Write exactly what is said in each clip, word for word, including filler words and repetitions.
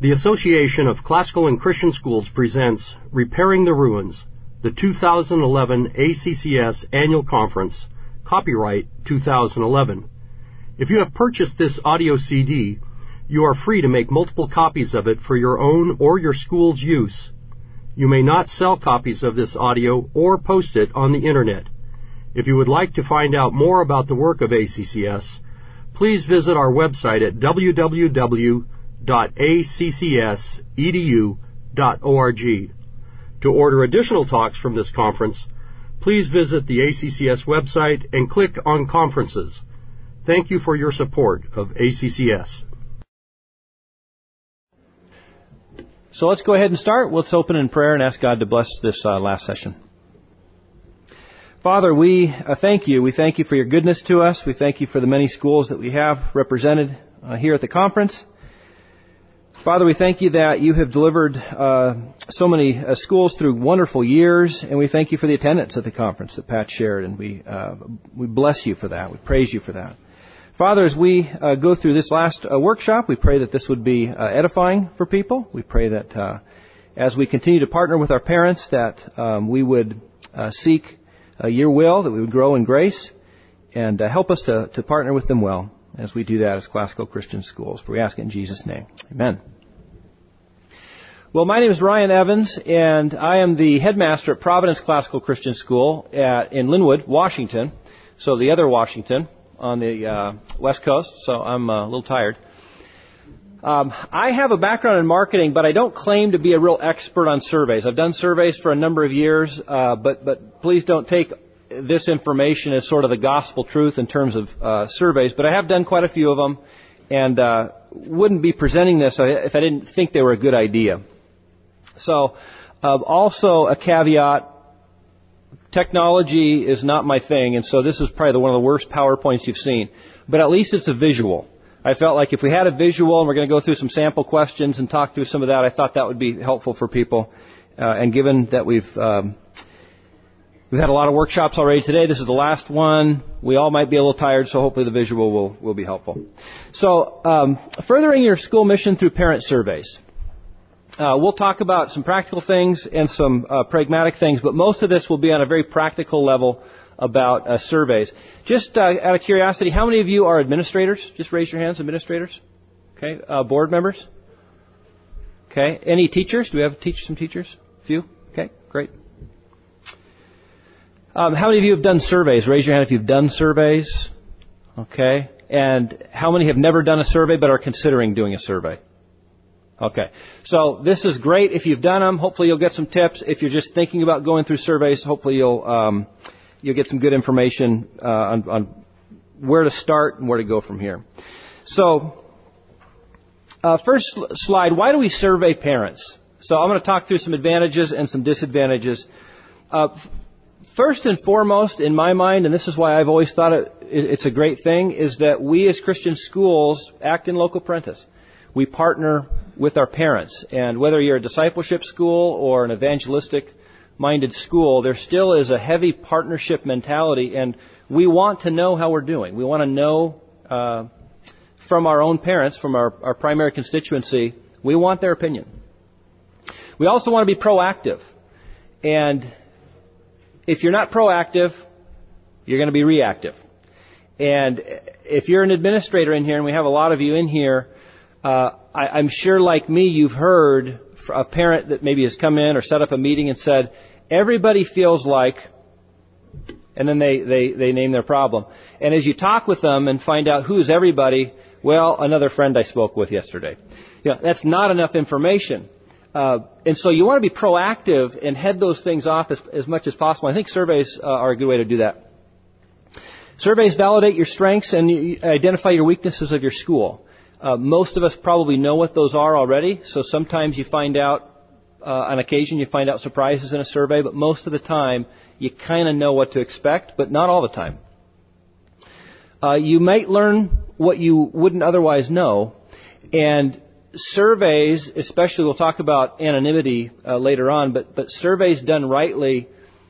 The Association of Classical and Christian Schools presents Repairing the Ruins, the two thousand eleven A C C S Annual Conference, copyright two thousand eleven. If you have purchased this audio C D, you are free to make multiple copies of it for your own or your school's use. You may not sell copies of this audio or post it on the Internet. If you would like to find out more about the work of A C C S, please visit our website at w w w dot a c c s e d u dot org. To order additional talks from this conference, please visit the A C C S website and click on Conferences. Thank you for your support of A C C S. So let's go ahead and start. Let's open in prayer and ask God to bless this uh, last session. Father, we uh, thank you. We thank you for your goodness to us. We thank you for the many schools that we have represented uh, here at the conference. Father, we thank you that you have delivered uh, so many uh, schools through wonderful years, and we thank you for the attendance at the conference that Pat shared, and we uh, we bless you for that. We praise you for that. Father, as we uh, go through this last uh, workshop, we pray that this would be uh, edifying for people. We pray that uh, as we continue to partner with our parents, that um, we would uh, seek uh, your will, that we would grow in grace, and uh, help us to, to partner with them well as we do that as classical Christian schools. For we ask it in Jesus' name. Amen. Well, my name is Ryan Evans, and I am the headmaster at Providence Classical Christian School at, in Linwood, Washington. So the other Washington on the uh, West Coast, so I'm uh, a little tired. Um, I have a background in marketing, but I don't claim to be a real expert on surveys. I've done surveys for a number of years, uh, but but please don't take this information as sort of the gospel truth in terms of uh, surveys. But I have done quite a few of them, and uh, wouldn't be presenting this if I didn't think they were a good idea. So, uh, also a caveat. Technology is not my thing, and so this is probably the, one of the worst PowerPoints you've seen. But at least it's a visual. I felt like if we had a visual and we're going to go through some sample questions and talk through some of that, I thought that would be helpful for people. Uh, and given that we've um, we've had a lot of workshops already today, this is the last one. We all might be a little tired, so hopefully the visual will, will be helpful. So, um, furthering your school mission through parent surveys. Uh, we'll talk about some practical things and some uh, pragmatic things, but most of this will be on a very practical level about uh, surveys. Just uh, out of curiosity, how many of you are administrators? Just raise your hands, administrators. Okay, uh, board members. Okay, any teachers? Do we have teach some teachers? A few. Okay, great. Um, how many of you have done surveys? Raise your hand if you've done surveys. Okay, and how many have never done a survey but are considering doing a survey? Okay, so this is great if you've done them. Hopefully you'll get some tips. If you're just thinking about going through surveys, hopefully you'll um, you'll get some good information uh, on, on where to start and where to go from here. So, uh, first slide, why do we survey parents? So I'm going to talk through some advantages and some disadvantages. Uh, first and foremost, in my mind, and this is why I've always thought it, it's a great thing, is that we as Christian schools act in loco parentis. We partner with our parents. And whether you're a discipleship school or an evangelistic-minded school, there still is a heavy partnership mentality, and we want to know how we're doing. We want to know uh, from our own parents, from our, our primary constituency, we want their opinion. We also want to be proactive. And if you're not proactive, you're going to be reactive. And if you're an administrator in here, and we have a lot of you in here, Uh, I, I'm sure, like me, you've heard a parent that maybe has come in or set up a meeting and said, everybody feels like, and then they, they, they name their problem. And as you talk with them and find out who's everybody, well, another friend I spoke with yesterday. You know, that's not enough information. Uh, and so you want to be proactive and head those things off as, as much as possible. I think surveys uh, are a good way to do that. Surveys validate your strengths and you identify your weaknesses of your school. Uh, most of us probably know what those are already, so sometimes you find out, uh, on occasion you find out surprises in a survey, but most of the time you kind of know what to expect, but not all the time. Uh, you might learn what you wouldn't otherwise know, and surveys, especially we'll talk about anonymity uh, later on, but, but surveys done rightly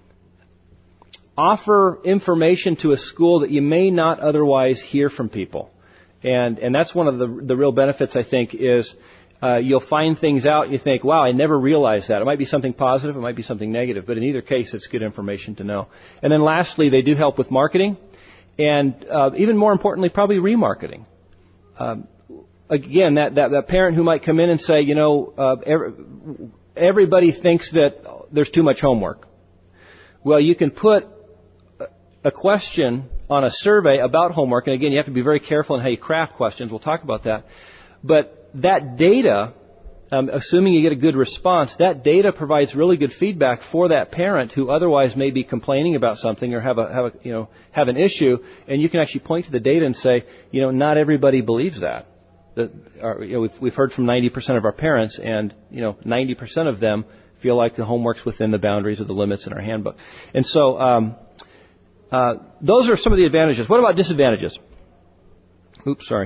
offer information to a school that you may not otherwise hear from people. And and that's one of the the real benefits, I think, is Uh, you'll find things out, you think, wow, I never realized that. It might be something positive, it might be something negative, but in either case, it's good information to know. And then lastly, they do help with marketing, and uh, even more importantly, probably remarketing. Um, again, that, that, that parent who might come in and say, you know, uh, every, everybody thinks that there's too much homework. Well, you can put a question on a survey about homework, and again, you have to be very careful in how you craft questions. We'll talk about that. But that data, um, assuming you get a good response, that data provides really good feedback for that parent who otherwise may be complaining about something or have a, have a, you know, have an issue, and you can actually point to the data and say, you know, not everybody believes that. That our, you know, we've, we've heard from ninety percent of our parents, and you know, ninety percent of them feel like the homework's within the boundaries of the limits in our handbook. And so, um, uh, those are some of the advantages. What about disadvantages? Oops, sorry.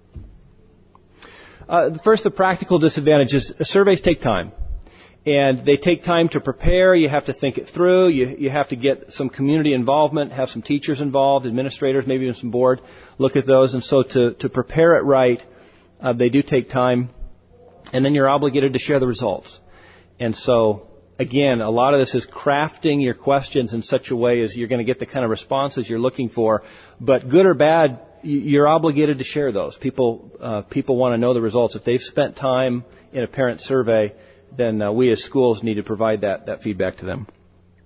Uh, first, the practical disadvantages. Surveys take time. And they take time to prepare. You have to think it through. You, you have to get some community involvement, have some teachers involved, administrators, maybe even some board, look at those. And so to, to prepare it right, uh, they do take time. And then you're obligated to share the results. And so, again, a lot of this is crafting your questions in such a way as you're going to get the kind of responses you're looking for. But good or bad, you're obligated to share those. People uh, people want to know the results. If they've spent time in a parent survey, then uh, we as schools need to provide that, that feedback to them.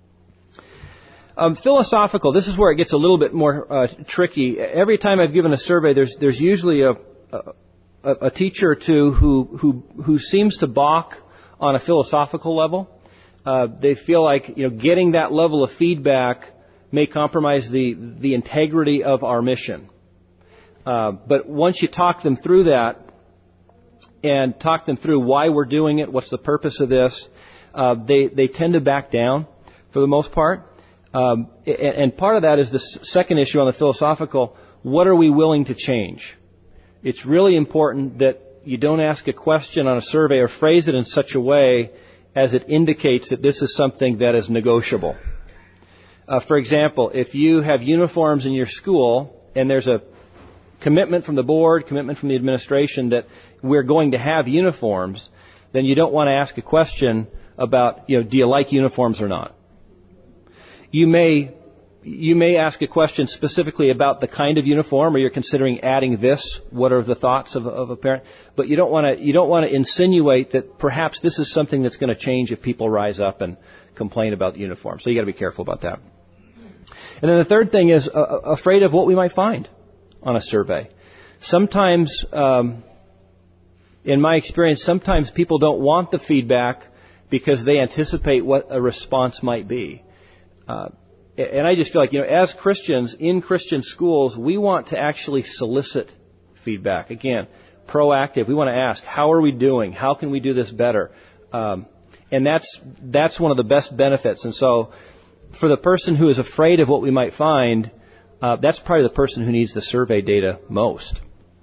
Um, philosophical, this is where it gets a little bit more uh, tricky. Every time I've given a survey, there's there's usually a, a, a teacher or two who, who, who seems to balk on a philosophical level. Uh, they feel like, you know, getting that level of feedback may compromise the, the integrity of our mission. Uh, but once you talk them through that and talk them through why we're doing it, what's the purpose of this, uh, they, they tend to back down for the most part. Um, and, and part of that is the second issue on the philosophical, what are we willing to change? It's really important that you don't ask a question on a survey or phrase it in such a way as it indicates that this is something that is negotiable. Uh, for example, if you have uniforms in your school and there's a commitment from the board, commitment from the administration that we're going to have uniforms, then you don't want to ask a question about, you know, do you like uniforms or not? You may you may ask a question specifically about the kind of uniform, or you're considering adding this. What are the thoughts of, of a parent? But you don't want to you don't want to insinuate that perhaps this is something that's going to change if people rise up and complain about the uniform. So you got to be careful about that. And then the third thing is uh, afraid of what we might find on a survey. Sometimes, um, in my experience, sometimes people don't want the feedback because they anticipate what a response might be. Uh, and I just feel like, you know, as Christians in Christian schools, we want to actually solicit feedback. Again, proactive. We want to ask, how are we doing? How can we do this better? Um, and that's that's one of the best benefits. And so, for the person who is afraid of what we might find, Uh, that's probably the person who needs the survey data most.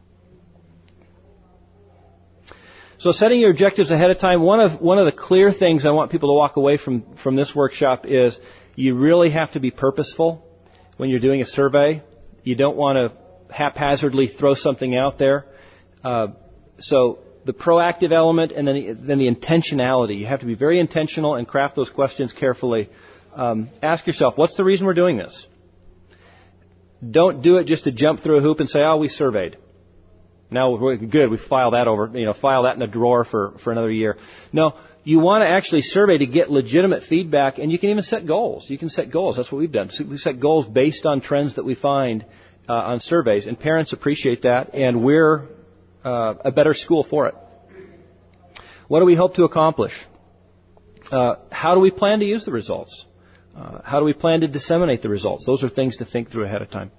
So setting your objectives ahead of time, one of one of the clear things I want people to walk away from, from this workshop is you really have to be purposeful when you're doing a survey. You don't want to haphazardly throw something out there. Uh, so the proactive element and then the, then the intentionality. You have to be very intentional and craft those questions carefully. Um, ask yourself, what's the reason we're doing this? Don't do it just to jump through a hoop and say, oh, we surveyed. Now we're good. We file that over, you know, file that in a drawer for, for another year. No, you want to actually survey to get legitimate feedback, and you can even set goals. You can set goals. That's what we've done. We set goals based on trends that we find uh, on surveys, and parents appreciate that, and we're uh, a better school for it. What do we hope to accomplish? Uh, how do we plan to use the results? Uh, how do we plan to disseminate the results? Those are things to think through ahead of time.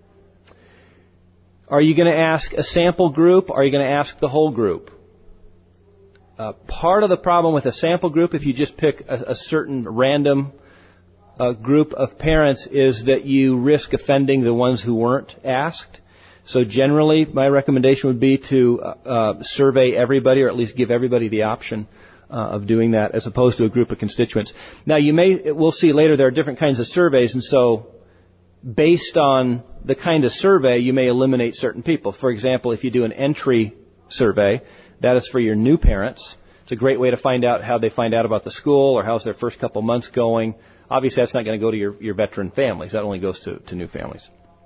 Are you going to ask a sample group? Or are you going to ask the whole group? Uh, part of the problem with a sample group, if you just pick a, a certain random uh, group of parents, is that you risk offending the ones who weren't asked. So generally, my recommendation would be to uh, uh, survey everybody, or at least give everybody the option Uh, of doing that, as opposed to a group of constituents. Now, you may, we'll see later, there are different kinds of surveys, and so based on the kind of survey, you may eliminate certain people. For example, if you do an entry survey, That is for your new parents. It's a great way to find out how they find out about the school or how's their first couple months going. Obviously, that's not going to go to your, your veteran families. That only goes to, to new families.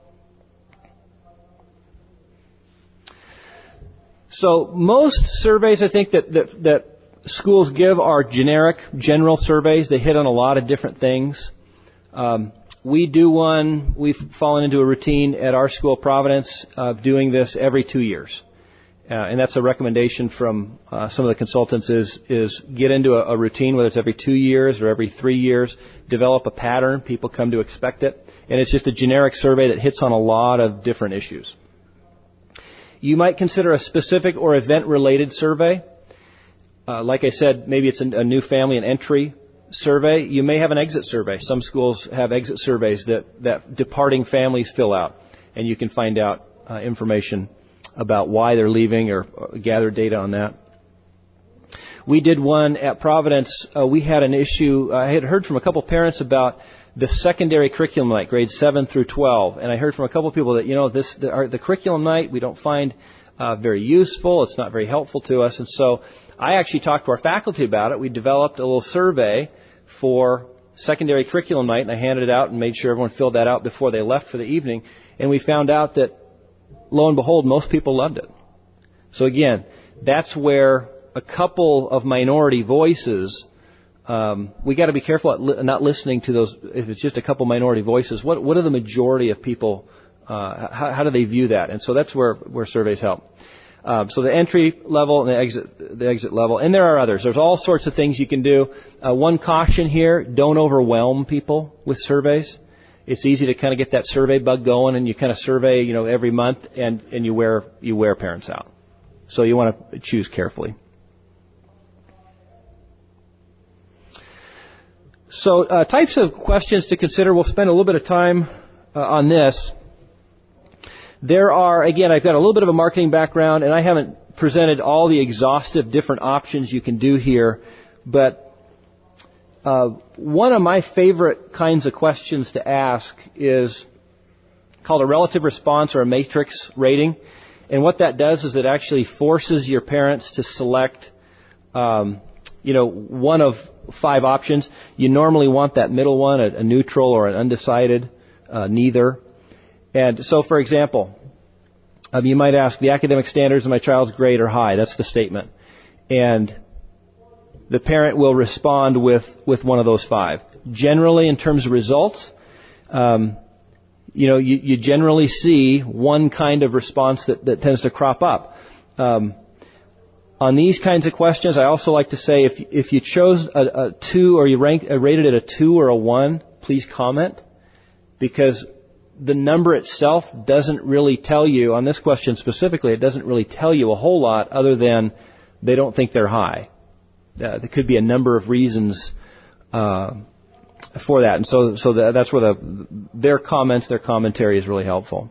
So most surveys, I think, that, that, that schools give are generic, general surveys. They hit on a lot of different things. Um, we do one, we've fallen into a routine at our school, Providence, of doing this every two years. Uh, and that's a recommendation from uh, some of the consultants is, is get into a, a routine, whether it's every two years or every three years, develop a pattern. People come to expect it. And it's just a generic survey that hits on a lot of different issues. You might consider a specific or event-related survey. Uh, like I said, maybe it's a, a new family, an entry survey. You may have an exit survey. Some schools have exit surveys that, that departing families fill out, and you can find out uh, information about why they're leaving or, or gather data on that. We did one at Providence. Uh, we had an issue. I had heard from a couple parents about the secondary curriculum night, grades seven through twelve, and I heard from a couple of people that, you know, this the, our, the curriculum night we don't find uh, very useful. It's not very helpful to us, and so I actually talked to our faculty about it. We developed a little survey for secondary curriculum night, and I handed it out and made sure everyone filled that out before they left for the evening, and we found out that, lo and behold, most people loved it. So again, that's where a couple of minority voices. Um, we got to be careful at li- not listening to those. If it's just a couple minority voices, what what are the majority of people? Uh, how, how do they view that? And so that's where where surveys help. Um, so the entry level and the exit the exit level, and there are others. There's all sorts of things you can do. Uh, one caution here: don't overwhelm people with surveys. It's easy to kind of get that survey bug going, and you kind of survey, you know, every month, and and you wear you wear parents out. So you want to choose carefully. So uh, types of questions to consider. We'll spend a little bit of time uh, on this. There are, again, I've got a little bit of a marketing background, and I haven't presented all the exhaustive different options you can do here. But uh, one of my favorite kinds of questions to ask is called a relative response or a matrix rating. And what that does is it actually forces your parents to select um, you know, one of five options. You normally want that middle one, a, a neutral or an undecided, uh, neither. And so, for example, um, you might ask, the academic standards of my child's grade are high. That's the statement. And the parent will respond with, with one of those five. Generally, in terms of results, um, you know, you, you generally see one kind of response that, that tends to crop up. Um, On these kinds of questions, I also like to say if if you chose a, a two or you ranked, uh, rated it a two or a one, please comment, because the number itself doesn't really tell you, on this question specifically, it doesn't really tell you a whole lot other than they don't think they're high. Uh, there could be a number of reasons uh, for that, and so so that, that's where the their comments, their commentary is really helpful.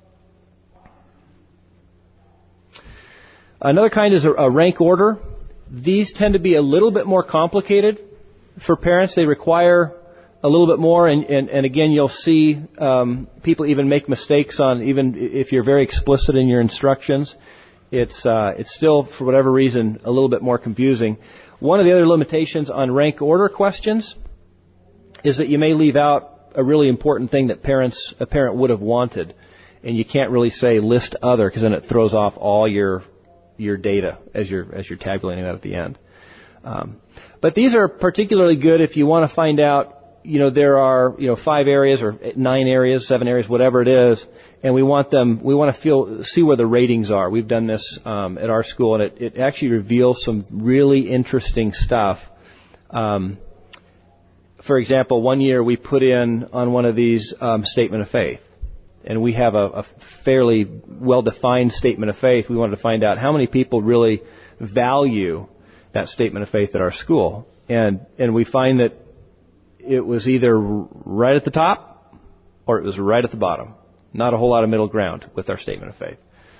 Another kind is a, a rank order. These tend to be a little bit more complicated for parents. They require a little bit more, and, and, and again, you'll see um, people even make mistakes on, even if you're very explicit in your instructions. It's uh, it's still, for whatever reason, a little bit more confusing. One of the other limitations on rank order questions is that you may leave out a really important thing that parents a parent would have wanted, and you can't really say list other, because then it throws off all your your data as you're as you're tabulating that at the end. Um, but these are particularly good if you want to find out, you know, there are, you know, five areas or nine areas, seven areas, whatever it is, and we want them, we want to feel, see where the ratings are. We've done this um, at our school, and it, it actually reveals some really interesting stuff. Um, for example, one year we put in on one of these um, statement of faith. And we have a, a fairly well-defined statement of faith. We wanted to find out how many people really value that statement of faith at our school. And and we find that it was either right at the top or it was right at the bottom. Not a whole lot of middle ground with our statement of faith.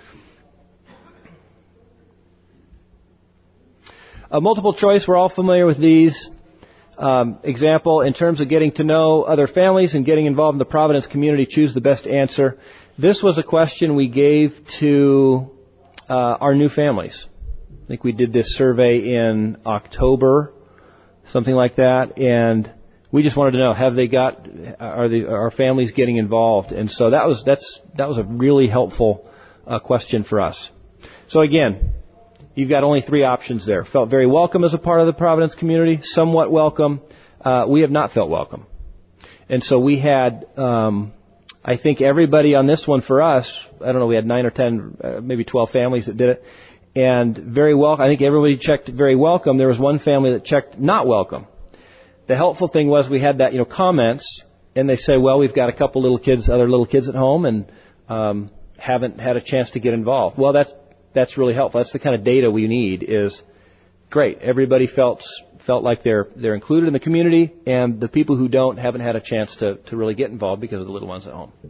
A multiple choice, we're all familiar with these. Um, example, in terms of getting to know other families and getting involved in the Providence community, choose the best answer. This was a question we gave to uh, our new families. think we did this survey in October, something like that, and we just wanted to know, have they got, are the, are families getting involved? And so that was, that's, that was a really helpful uh, question for us. So again, you've got only three options there. Felt very welcome as a part of the Providence community, somewhat welcome. Uh, we have not felt welcome. And so we had, um, I think everybody on this one for us, I don't know, we had nine or ten, uh, maybe twelve families that did it. And very welcome. I think everybody checked very welcome. There was one family that checked not welcome. The helpful thing was we had that, you know, comments, and they say, well, we've got a couple little kids, other little kids at home, and um, haven't had a chance to get involved. Well, that's that's really helpful. That's the kind of data we need. Is great. Everybody felt felt like they're they're included in the community, and the people who don't haven't had a chance to to really get involved because of the little ones at home.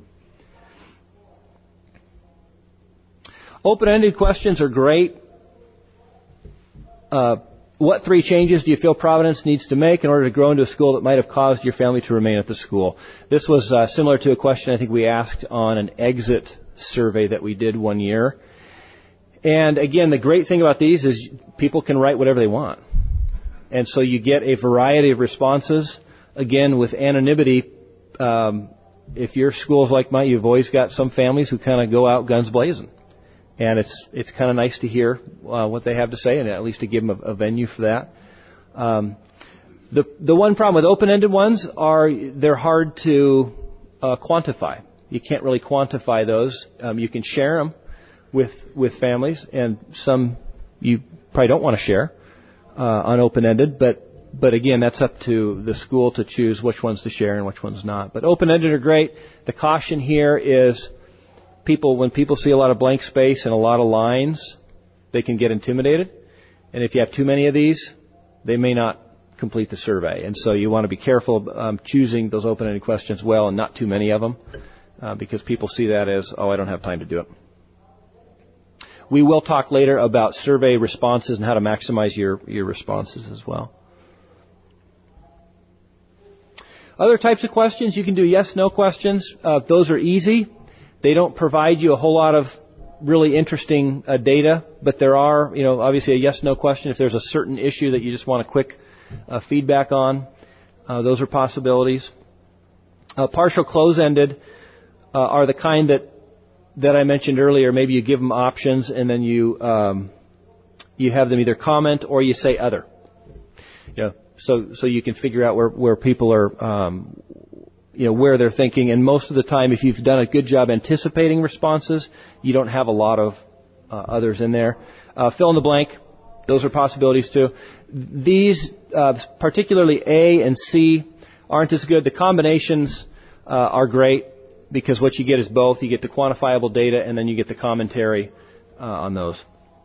Open-ended questions are great. Uh, What three changes do you feel Providence needs to make in order to grow into a school that might have caused your family to remain at the school? This was uh, similar to a question I think we asked on an exit survey that we did one year. And again, the great thing about these is people can write whatever they want. And so you get a variety of responses. Again, with anonymity, um, if your school's like mine, you've always got some families who kind of go out guns blazing. And it's it's kind of nice to hear uh, what they have to say, and at least to give them a, a venue for that. Um, the the one problem with open-ended ones are they're hard to uh, quantify. You can't really quantify those. Um, you can share them with with families, and some you probably don't want to share uh, on open-ended. But but again, that's up to the school to choose which ones to share and which ones not. But open-ended are great. The caution here is, people, when people see a lot of blank space and a lot of lines, they can get intimidated. And if you have too many of these, they may not complete the survey. And so you want to be careful um, choosing those open-ended questions well and not too many of them, uh, because people see that as, oh, I don't have time to do it. We will talk later about survey responses and how to maximize your, your responses as well. Other types of questions, you can do yes-no questions. Uh, those are easy. They don't provide you a whole lot of really interesting uh, data, but there are, you know, obviously a yes-no question if there's a certain issue that you just want a quick uh, feedback on. Uh, those are possibilities. Uh, partial close-ended uh, are the kind that that I mentioned earlier. Maybe you give them options and then you um, you have them either comment or you say other. You know, so so you can figure out where where people are. Um, you know, where they're thinking, and most of the time, if you've done a good job anticipating responses, you don't have a lot of uh, others in there. Uh, fill in the blank. Those are possibilities too. These, uh, particularly A and C, aren't as good. The combinations uh, are great because what you get is both. You get the quantifiable data, and then you get the commentary uh, on those.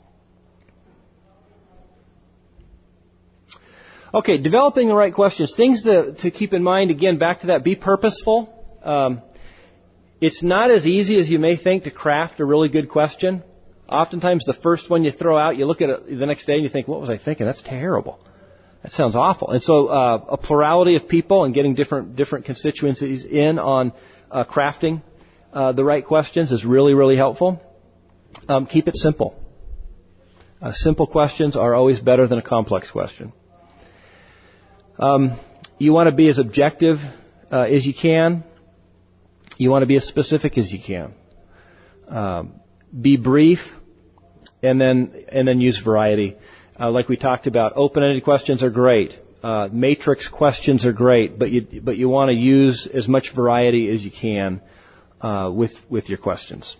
Okay, developing the right questions. Things to, to keep in mind, again, back to that, be purposeful. Um, it's not as easy as you may think to craft a really good question. Oftentimes the first one you throw out, you look at it the next day and you think, what was I thinking? That's terrible. That sounds awful. And so uh, a plurality of people and getting different different constituencies in on uh, crafting uh, the right questions is really, really helpful. Um, keep it simple. Uh, simple questions are always better than a complex question. Um, you want to be as objective uh, as you can. You want to be as specific as you can. Um, be brief, and then and then use variety. Uh, like we talked about, open-ended questions are great. Uh, matrix questions are great, but you but you want to use as much variety as you can uh, with with your questions.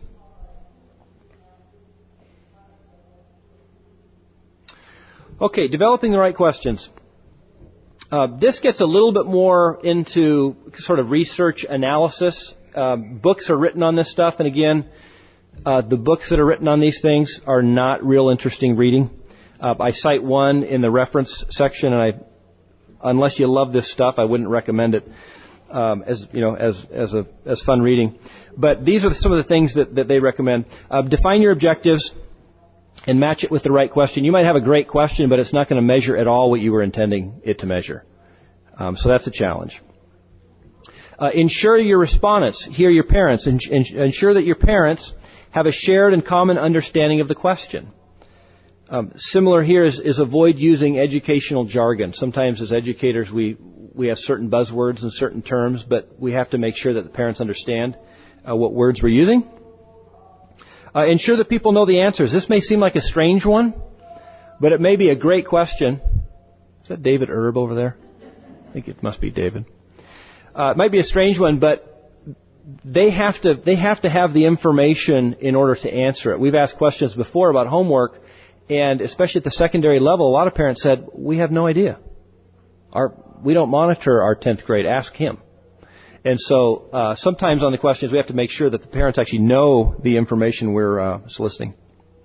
Okay, developing the right questions. Uh, this gets a little bit more into sort of research analysis. Uh, books are written on this stuff, and again, uh, the books that are written on these things are not real interesting reading. Uh, I cite one in the reference section, and I, unless you love this stuff, I wouldn't recommend it um, as you know as as a as fun reading. But these are some of the things that, that they recommend. Uh, define your objectives and match it with the right question. You might have a great question, but it's not going to measure at all what you were intending it to measure. Um, so that's a challenge. Uh, ensure your respondents, hear your parents, and ensure that your parents have a shared and common understanding of the question. Um, similar here is, is avoid using educational jargon. Sometimes as educators we, we have certain buzzwords and certain terms, but we have to make sure that the parents understand uh, what words we're using. Uh, ensure that people know the answers. This may seem like a strange one, but it may be a great question. Is that David Erb over there? I think it must be David. Uh, it might be a strange one, but they have to they have to have the information in order to answer it. We've asked questions before about homework, and especially at the secondary level, a lot of parents said, we have no idea. Our, we don't monitor our tenth grade. Ask him. And so uh, sometimes on the questions, we have to make sure that the parents actually know the information we're uh, soliciting.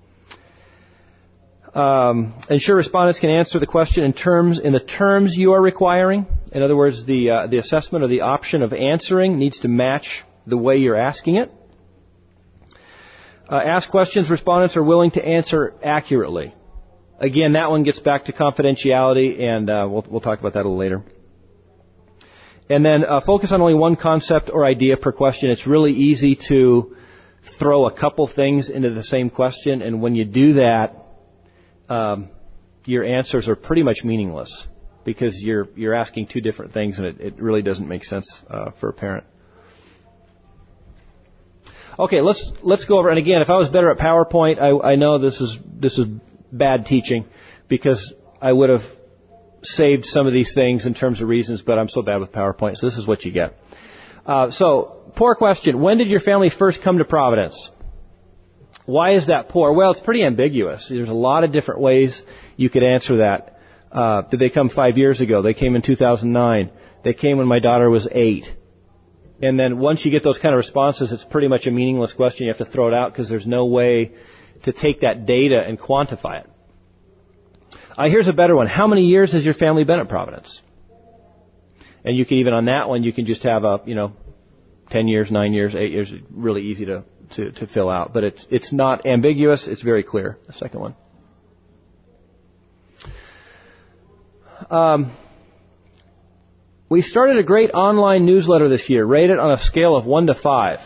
Um, ensure respondents can answer the question in terms in the terms you are requiring. In other words, the uh, the assessment or the option of answering needs to match the way you're asking it. Uh, ask questions respondents are willing to answer accurately. Again, that one gets back to confidentiality, and uh, we'll we'll talk about that a little later. And then uh, focus on only one concept or idea per question. It's really easy to throw a couple things into the same question, and when you do that, um, your answers are pretty much meaningless because you're you're asking two different things, and it, it really doesn't make sense uh, for a parent. Okay, let's let's go over. And again, if I was better at PowerPoint, I, I know this is this is bad teaching because I would have saved some of these things in terms of reasons, but I'm so bad with PowerPoint, so this is what you get. Uh, so, poor question. When did your family first come to Providence? Why is that poor? Well, it's pretty ambiguous. There's a lot of different ways you could answer that. Uh, did they come five years ago? They came in two thousand nine. They came when my daughter was eight. And then once you get those kind of responses, it's pretty much a meaningless question. You have to throw it out because there's no way to take that data and quantify it. Uh, here's a better one. How many years has your family been at Providence? And you can even on that one, you can just have a, you know, ten years, nine years, eight years. Really easy to, to, to fill out. But it's it's not ambiguous. It's very clear. The second one. Um, we started a great online newsletter this year. Rate it on a scale of one to five.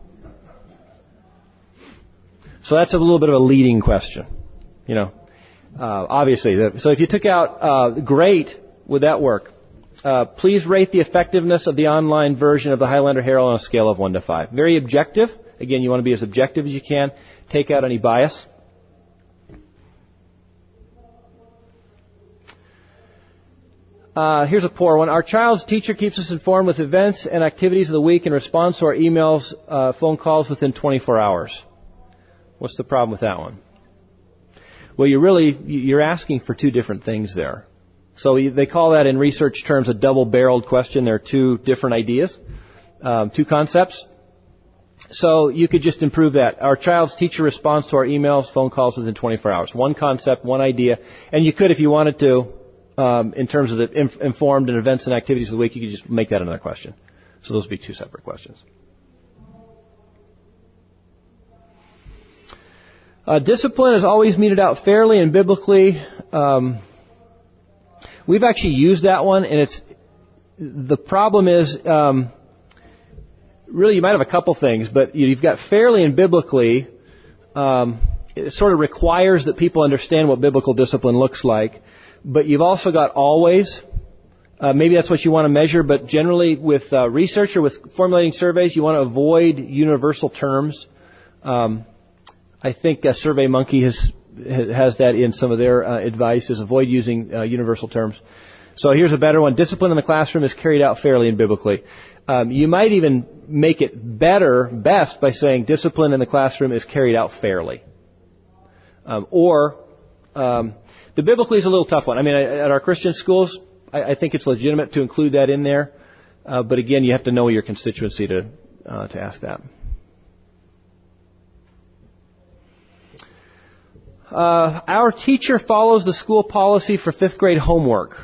So that's a little bit of a leading question, you know. Uh, obviously, so if you took out uh, great, would that work? Uh, please rate the effectiveness of the online version of the Highlander Herald on a scale of one to five. Very objective. Again, you want to be as objective as you can. Take out any bias. Uh, here's a poor one. Our child's teacher keeps us informed with events and activities of the week and responds to our emails, uh, phone calls within twenty-four hours. What's the problem with that one? Well, you really, you're asking for two different things there. So they call that in research terms a double-barreled question. There are two different ideas, um, two concepts. So you could just improve that. Our child's teacher responds to our emails, phone calls within twenty-four hours. One concept, one idea. And you could, if you wanted to, um, in terms of the inf- informed and events and activities of the week, you could just make that another question. So those would be two separate questions. Uh, discipline is always meted out fairly and biblically. Um, we've actually used that one, and it's the problem is um, really you might have a couple things, but you've got fairly and biblically. Um, it sort of requires that people understand what biblical discipline looks like, but you've also got always. Uh, maybe that's what you want to measure, but generally with uh, research or with formulating surveys, you want to avoid universal terms. Um, I think uh, SurveyMonkey has has that in some of their uh, advice, is avoid using uh, universal terms. So here's a better one. Discipline in the classroom is carried out fairly and biblically. Um, you might even make it better, best, by saying discipline in the classroom is carried out fairly. Um, or um, the biblically is a little tough one. I mean, at our Christian schools, I, I think it's legitimate to include that in there. Uh, but again, you have to know your constituency to uh, to ask that. Uh, our teacher follows the school policy for fifth grade homework.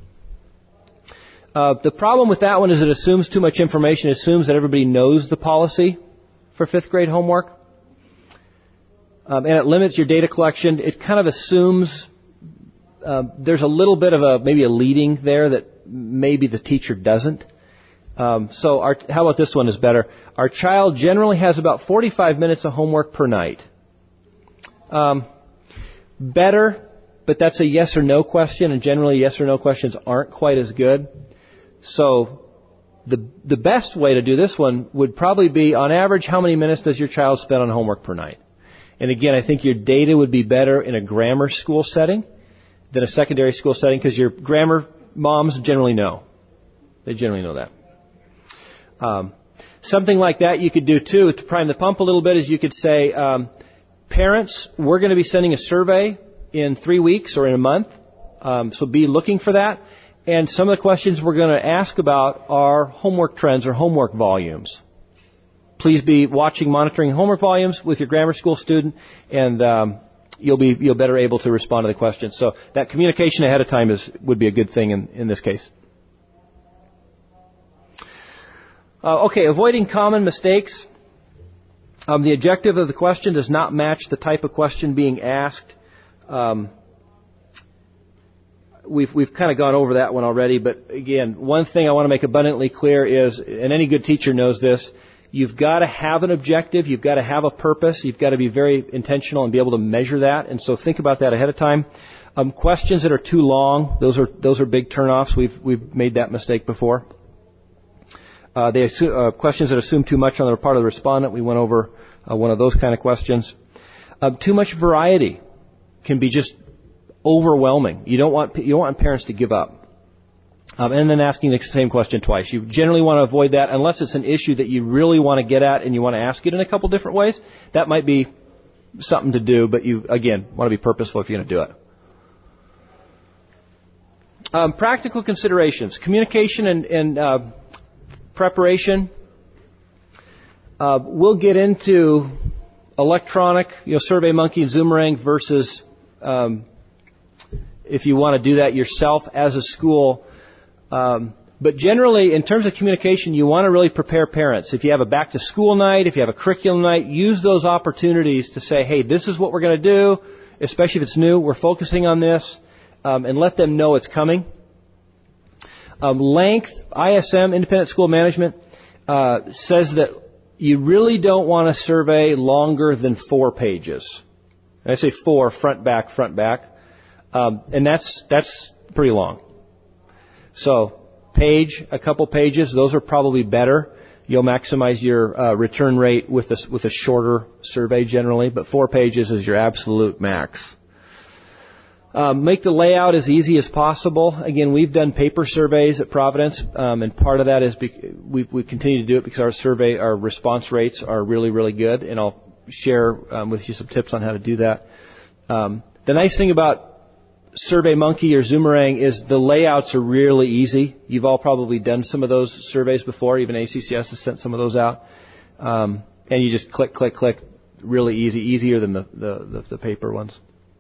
Uh, the problem with that one is it assumes too much information. It assumes that everybody knows the policy for fifth grade homework. Um, and it limits your data collection. It kind of assumes uh, there's a little bit of a, maybe a leading there that maybe the teacher doesn't. Um, so our, how about this one is better? Our child generally has about forty-five minutes of homework per night. Um, better, but that's a yes or no question, and generally yes or no questions aren't quite as good. So the the best way to do this one would probably be, on average, how many minutes does your child spend on homework per night? And again, I think your data would be better in a grammar school setting than a secondary school setting, because your grammar moms generally know. They generally know that. Um, something like that you could do, too, to prime the pump a little bit, is you could say, um, parents, we're going to be sending a survey in three weeks or in a month, um, so be looking for that. And some of the questions we're going to ask about are homework trends or homework volumes. Please be watching, monitoring homework volumes with your grammar school student, and um, you'll be you'll better able to respond to the questions. So that communication ahead of time is would be a good thing in, in this case. Uh, okay, avoiding common mistakes. Um, the objective of the question does not match the type of question being asked. Um, We've we've kind of gone over that one already, but again, one thing I want to make abundantly clear is, and any good teacher knows this, you've got to have an objective, you've got to have a purpose, you've got to be very intentional and be able to measure that, and so think about that ahead of time. Um, questions that are too long, those are those are big turnoffs. We've we've made that mistake before. Uh, they assume, uh, questions that assume too much on the part of the respondent. We went over uh, one of those kind of questions. Uh, too much variety can be just overwhelming. You don't want you don't want parents to give up. Um, and then asking the same question twice. You generally want to avoid that unless it's an issue that you really want to get at and you want to ask it in a couple different ways. That might be something to do, but you, again, want to be purposeful if you're going to do it. Um, practical considerations. Communication and, and uh, preparation. Uh, we'll get into electronic, you know, SurveyMonkey and Zoomerang versus um, if you want to do that yourself as a school. Um, but generally, in terms of communication, you want to really prepare parents. If you have a back-to-school night, if you have a curriculum night, use those opportunities to say, hey, this is what we're going to do, especially if it's new. We're focusing on this, um, and let them know it's coming. Um, length, I S M, Independent School Management, uh, says that you really don't want a survey longer than four pages. And I say four, front, back, front, back. Um, and that's that's pretty long. So page, a couple pages, those are probably better. You'll maximize your uh, return rate with a, with a shorter survey generally, but four pages is your absolute max. Um, make the layout as easy as possible. Again, we've done paper surveys at Providence, um, and part of that is bec- we we continue to do it because our survey, our response rates are really, really good, and I'll share um, with you some tips on how to do that. Um, the nice thing about SurveyMonkey or Zoomerang is the layouts are really easy. You've all probably done some of those surveys before. Even A C C S has sent some of those out. Um, and you just click, click, click. Really easy, easier than the, the, the, the paper ones.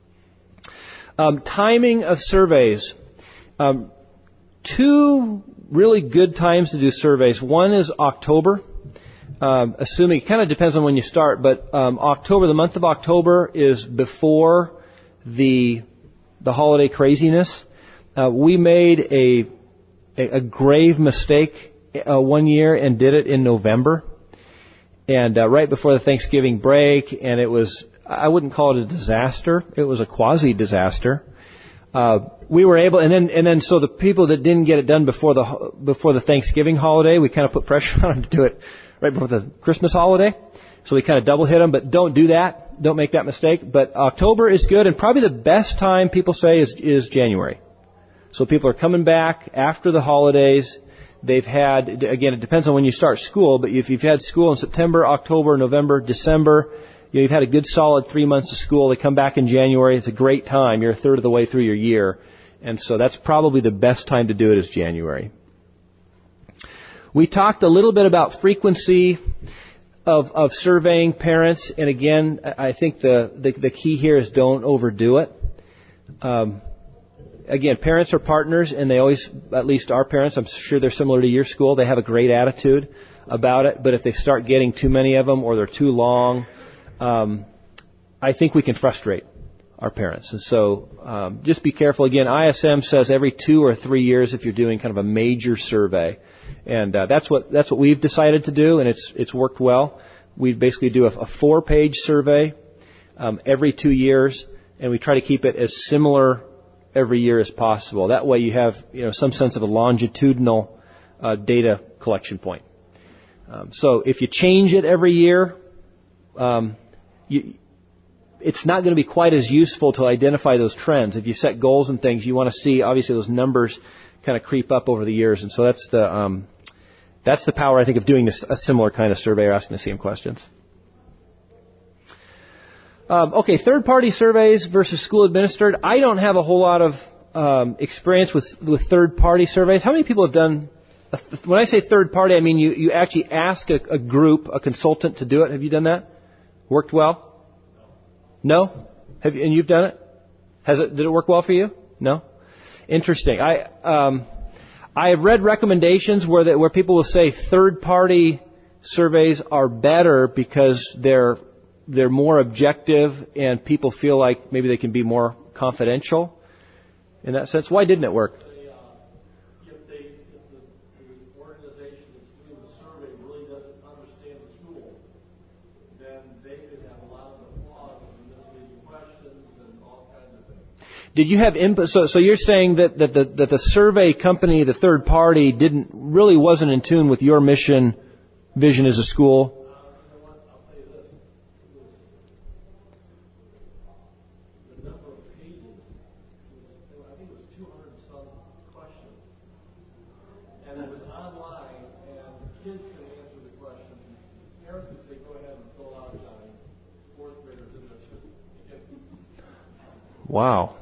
Um, timing of surveys. Um, two really good times to do surveys. One is October. Um, assuming, it kind of depends on when you start, but um, October, the month of October is before the the holiday craziness. Uh, we made a, a a grave mistake uh, one year and did it in November, and uh, right before the Thanksgiving break, and it was, I wouldn't call it a disaster. It was a quasi-disaster. Uh, we were able, and then and then so the people that didn't get it done before the before the Thanksgiving holiday, we kind of put pressure on them to do it right before the Christmas holiday. So we kind of double hit them, but don't do that. Don't make that mistake. But October is good, and probably the best time people say is, is January. So people are coming back after the holidays. They've had, again, it depends on when you start school, but if you've had school in September, October, November, December, you know, you've had a good solid three months of school. They come back in January. It's a great time. You're a third of the way through your year. And so that's probably the best time to do it is January. We talked a little bit about frequency of, of surveying parents. And again, I think the, the, the key here is don't overdo it. Um, again, parents are partners, and they always, at least our parents, I'm sure they're similar to your school, they have a great attitude about it. But if they start getting too many of them or they're too long, um, I think we can frustrate our parents. And so um, just be careful. Again, I S M says every two or three years if you're doing kind of a major survey. And uh, that's what that's what we've decided to do, and it's it's worked well. We basically do a, a four-page survey um, every two years. and we try to keep it as similar every year as possible. That way you have, you know, some sense of a longitudinal uh, data collection point. Um, so if you change it every year, um, you, it's not going to be quite as useful to identify those trends. If you set goals and things, you want to see, obviously, those numbers kind of creep up over the years. And so that's the um, that's the power, I think, of doing this, a similar kind of survey or asking the same questions. Um, okay, third-party surveys versus school-administered. I don't have a whole lot of um, experience with, with third-party surveys. How many people have done, a th- when I say third-party, I mean you, you actually ask a, a group, a consultant to do it. Have you done that? Worked well? No? Have you, and you've done it? Has it? Did it work well for you? No? Interesting. I um, I have read recommendations where that, where people will say third-party surveys are better because they're they're more objective and people feel like maybe they can be more confidential in that sense. Why didn't it work? If they, if the, the organization that's doing the survey really doesn't understand the school, then they could have a lot of flaws and misleading questions and all kinds of things. Did you have input? So, so you're saying that, that the that the survey company, the third party, didn't really wasn't in tune with your mission, vision as a school? Wow.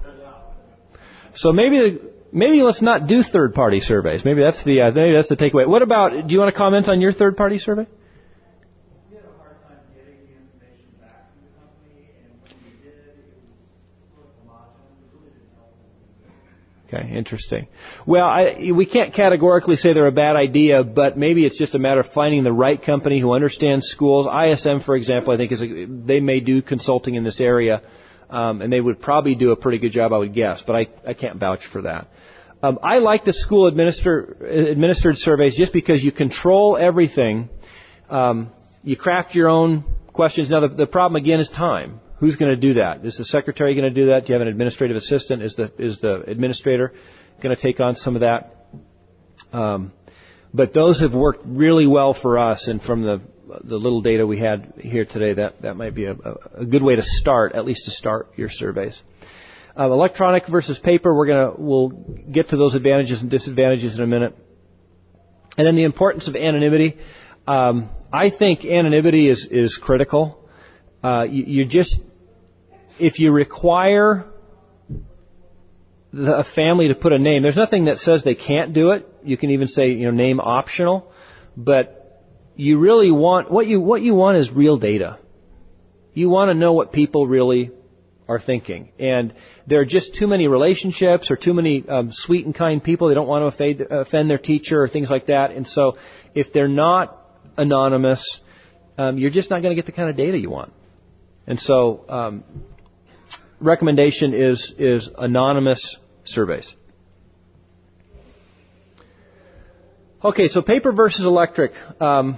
So maybe maybe let's not do third-party surveys. Maybe that's the uh, maybe that's the takeaway. What about? Do you want to comment on your third-party survey? We had a hard time getting the information back from the company, and when we did, it was sort of homogenous. It really didn't help them. Okay, interesting. Well, I, we can't categorically say they're a bad idea, but maybe it's just a matter of finding the right company who understands schools. I S M, for example, I think is a, they may do consulting in this area. Um, and they would probably do a pretty good job, I would guess, but I, I can't vouch for that. Um, I like the school administer, administered surveys just because you control everything. Um, you craft your own questions. Now, the, the problem, again, is time. Who's going to do that? Is the secretary going to do that? Do you have an administrative assistant? Is the is the administrator going to take on some of that? Um, but those have worked really well for us, and from the the little data we had here today, that, that might be a, a good way to start, at least to start your surveys. Um, electronic versus paper, we're gonna we'll get to those advantages and disadvantages in a minute. And then the importance of anonymity. Um, I think anonymity is is critical. Uh, you, you just if you require the, a family to put a name, there's nothing that says they can't do it. You can even say, you know, name optional, but you really want, what you, what you want is real data. You want to know what people really are thinking. And there are just too many relationships or too many um, sweet and kind people. They don't want to offend, offend their teacher or things like that. And so if they're not anonymous, um, you're just not going to get the kind of data you want. And so um, recommendation is, is anonymous surveys. Okay, so paper versus electric. Um,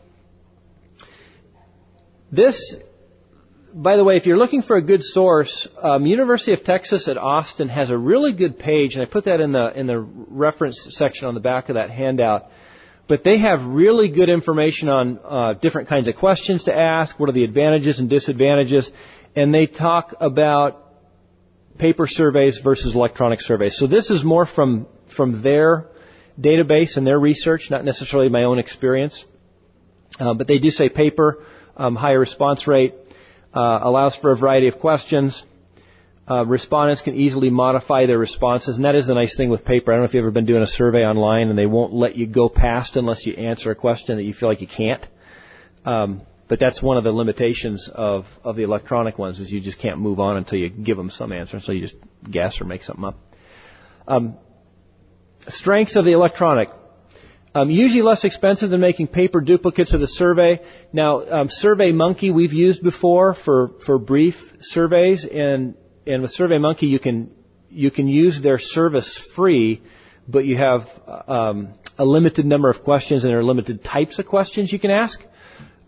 this, by the way, if you're looking for a good source, um, University of Texas at Austin has a really good page, and I put that in the in the reference section on the back of that handout. But they have really good information on uh, different kinds of questions to ask, what are the advantages and disadvantages, and they talk about paper surveys versus electronic surveys. So this is more from from their database and their research, not necessarily my own experience. Uh, but they do say paper, um, higher response rate, uh, allows for a variety of questions. Uh, respondents can easily modify their responses, and that is the nice thing with paper. I don't know if you've ever been doing a survey online and they won't let you go past unless you answer a question that you feel like you can't. Um, but that's one of the limitations of, of the electronic ones, is you just can't move on until you give them some answer, so you just guess or make something up. Um, Strengths of the electronic. Um, usually less expensive than making paper duplicates of the survey. Now, um, SurveyMonkey we've used before for, for brief surveys, and and with SurveyMonkey you can you can use their service free, but you have um, a limited number of questions and there are limited types of questions you can ask.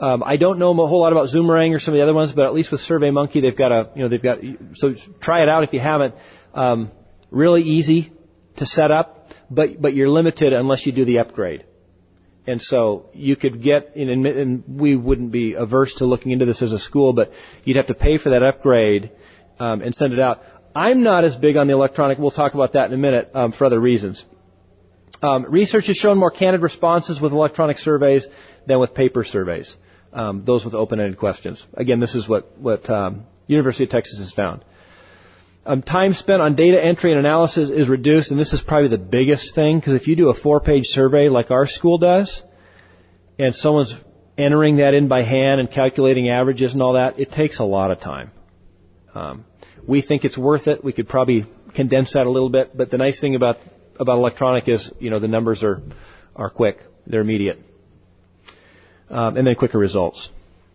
Um, I don't know a whole lot about Zoomerang or some of the other ones, but at least with SurveyMonkey, they've got a, you know, they've got, so try it out if you haven't. Um, really easy to set up, but, but you're limited unless you do the upgrade. And so you could get, in, and we wouldn't be averse to looking into this as a school, but you'd have to pay for that upgrade um, and send it out. I'm not as big on the electronic. We'll talk about that in a minute um, for other reasons. Um, research has shown more candid responses with electronic surveys than with paper surveys, um, those with open-ended questions. Again, this is what, what um, University of Texas has found. Um, time spent on data entry and analysis is reduced, and this is probably the biggest thing, because if you do a four-page survey like our school does, and someone's entering that in by hand and calculating averages and all that, it takes a lot of time. Um, we think it's worth it. We could probably condense that a little bit, but the nice thing about about electronic is, you know, the numbers are are quick, they're immediate, um, and then quicker results.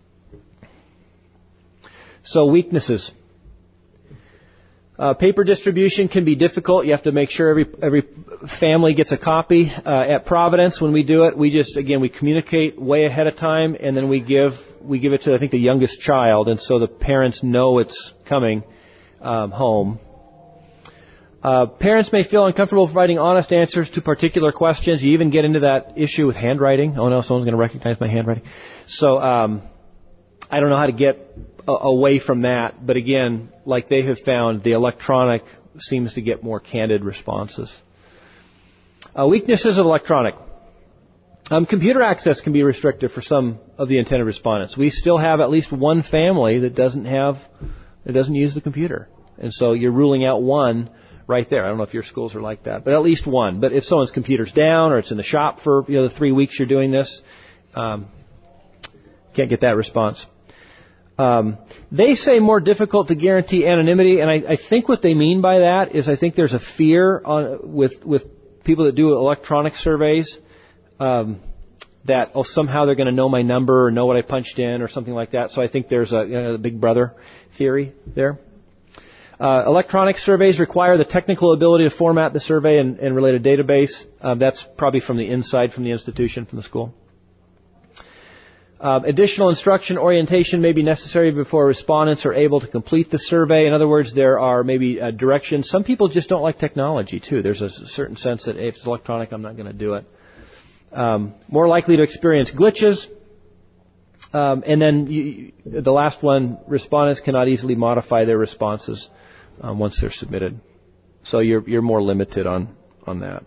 So weaknesses. Uh, paper distribution can be difficult. You have to make sure every every family gets a copy. Uh, at Providence, when we do it, we just again we communicate way ahead of time, and then we give we give it to I think the youngest child, and so the parents know it's coming um, home. Uh, parents may feel uncomfortable providing honest answers to particular questions. You even get into that issue with handwriting. Oh no, someone's going to recognize my handwriting. So um, I don't know how to get away from that, but again, like they have found, the electronic seems to get more candid responses. Uh, weaknesses of electronic. Um, computer access can be restricted for some of the intended respondents. We still have at least one family that doesn't have, that doesn't use the computer. And so you're ruling out one right there. I don't know if your schools are like that, but at least one. But if someone's computer's down or it's in the shop for, you know, the three weeks you're doing this, um, can't get that response. Um, they say more difficult to guarantee anonymity, and I, I think what they mean by that is I think there's a fear on, with with people that do electronic surveys um, that oh somehow they're going to know my number or know what I punched in or something like that. So I think there's a, you know, the Big Brother theory there. Uh, electronic surveys require the technical ability to format the survey and, and related database. Um, that's probably from the inside, from the institution, from the school. Uh, additional instruction orientation may be necessary before respondents are able to complete the survey. In other words, there are maybe uh, directions. Some people just don't like technology, too. There's a certain sense that hey, if it's electronic, I'm not going to do it. Um, more likely to experience glitches. Um, and then you, the last one, respondents cannot easily modify their responses um, once they're submitted. So you're, you're more limited on, on that.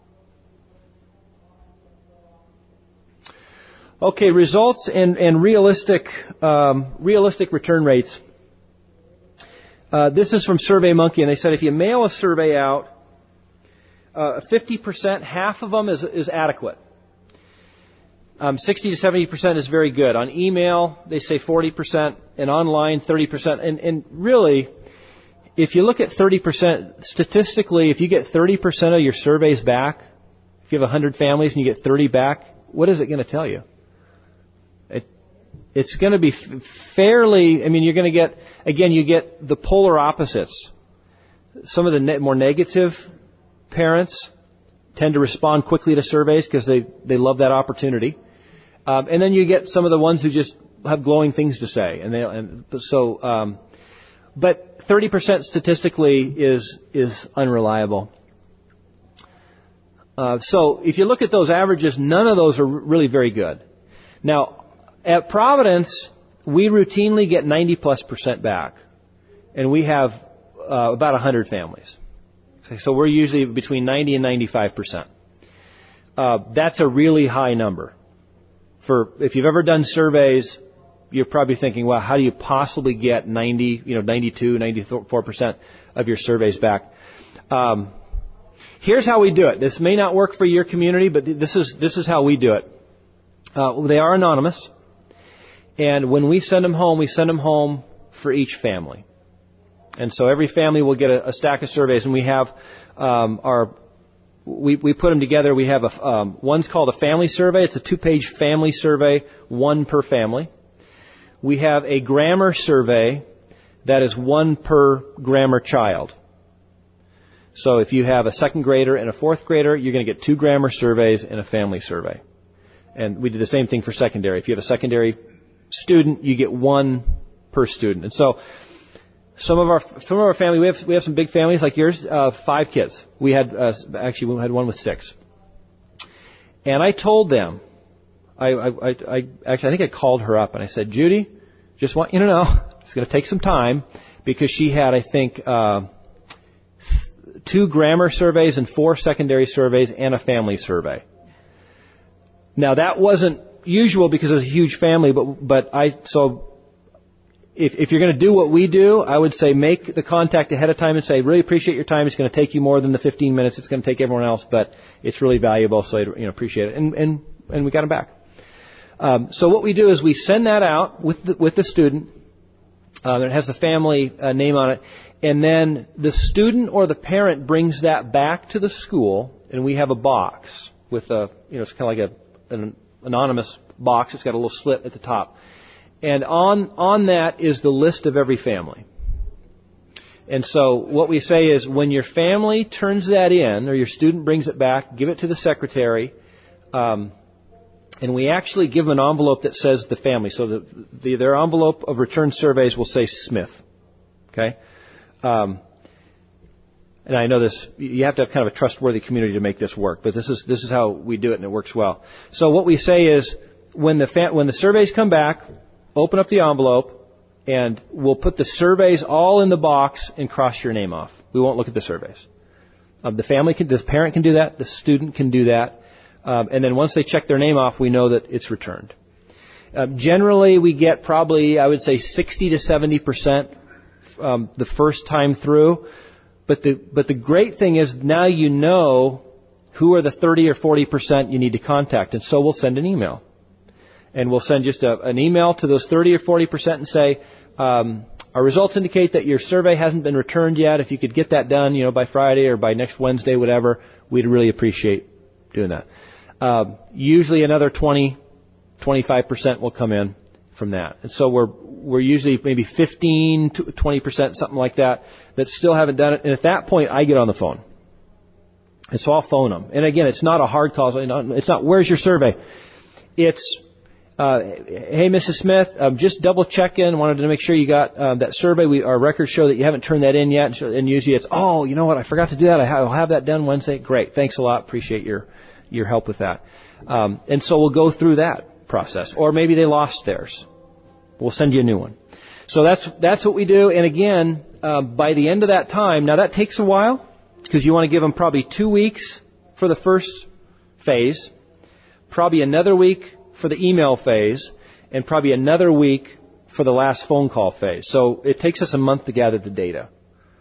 Okay, results and, and realistic um, realistic return rates. Uh, this is from SurveyMonkey, and they said if you mail a survey out, uh, fifty percent, half of them is, is adequate. Um, sixty to seventy percent is very good. On email, they say forty percent, and online, thirty percent. And, and really, if you look at thirty percent, statistically, if you get thirty percent of your surveys back, if you have one hundred families and you get thirty back, what is it going to tell you? It, it's going to be f- fairly, I mean, you're going to get, again, you get the polar opposites. Some of the ne- more negative parents tend to respond quickly to surveys because they, they love that opportunity. Um, and then you get some of the ones who just have glowing things to say. And they, and so, um, but thirty percent statistically is, is unreliable. Uh, so if you look at those averages, none of those are really very good. Now, at Providence, we routinely get ninety plus percent back, and we have uh, about one hundred families. So we're usually between ninety and ninety-five percent. Uh, that's a really high number. For if you've ever done surveys, you're probably thinking, well, how do you possibly get ninety, you know, ninety-two, ninety-four percent of your surveys back? Um, here's how we do it. This may not work for your community, but this is this is how we do it. Uh, they are anonymous. And when we send them home, we send them home for each family. And so every family will get a, a stack of surveys, and we have um, our we we put them together. We have a um, one's called a family survey. It's a two-page family survey, one per family. We have a grammar survey that is one per grammar child. So if you have a second grader and a fourth grader, you're going to get two grammar surveys and a family survey. And we did the same thing for secondary. If you have a secondary student, you get one per student. And so some of our some of our family, we have we have some big families like yours, uh, five kids. We had uh, actually we had one with six. And I told them, I, I, I, I actually I think I called her up and I said, Judy, just want you to know, it's going to take some time because she had I think uh, two grammar surveys and four secondary surveys and a family survey. Now that wasn't usual because it was a huge family, but but I so. If, if you're going to do what we do, I would say make the contact ahead of time and say, really appreciate your time. It's going to take you more than the fifteen minutes it's going to take everyone else, but it's really valuable, so you know, appreciate it. And and, and we got them back. Um, so what we do is we send that out with the, with the student. Uh, it has the family uh, name on it, and then the student or the parent brings that back to the school, and we have a box with a you know it's kind of like a an anonymous box. It's got a little slit at the top. And on on that is the list of every family. And so what we say is when your family turns that in, or your student brings it back, give it to the secretary, um, and we actually give them an envelope that says the family. So the, the, their envelope of return surveys will say Smith. Okay? Um, and I know this, you have to have kind of a trustworthy community to make this work, but this is this is how we do it, and it works well. So what we say is when the fa- when the surveys come back, open up the envelope, and we'll put the surveys all in the box and cross your name off. We won't look at the surveys. Um, the family can, the parent can do that. The student can do that. Um, and then once they check their name off, we know that it's returned. Um, generally, we get probably, I would say, sixty to seventy percent um, the first time through. But the but the great thing is now you know who are the thirty or forty percent you need to contact, and so we'll send an email. And we'll send just a, an email to those thirty or forty percent and say, um, our results indicate that your survey hasn't been returned yet. If you could get that done, you know, by Friday or by next Wednesday, whatever, we'd really appreciate doing that. Uh, usually another twenty, twenty-five percent will come in from that. And so we're, we're usually maybe fifteen to twenty percent, something like that, that still haven't done it. And at that point, I get on the phone. And so I'll phone them. And again, it's not a hard call. It's not, where's your survey? It's, Uh, hey, Missus Smith, um, just double check in. Wanted to make sure you got um, that survey. We, our records show that you haven't turned that in yet. And, so, and usually it's, oh, you know what? I forgot to do that. I have, I'll have that done Wednesday. Great. Thanks a lot. Appreciate your your help with that. Um, and so we'll go through that process. Or maybe they lost theirs. We'll send you a new one. So that's that's what we do. And again, um, by the end of that time, now that takes a while because you want to give them probably two weeks for the first phase, probably another week for the email phase, and probably another week for the last phone call phase. So it takes us a month to gather the data.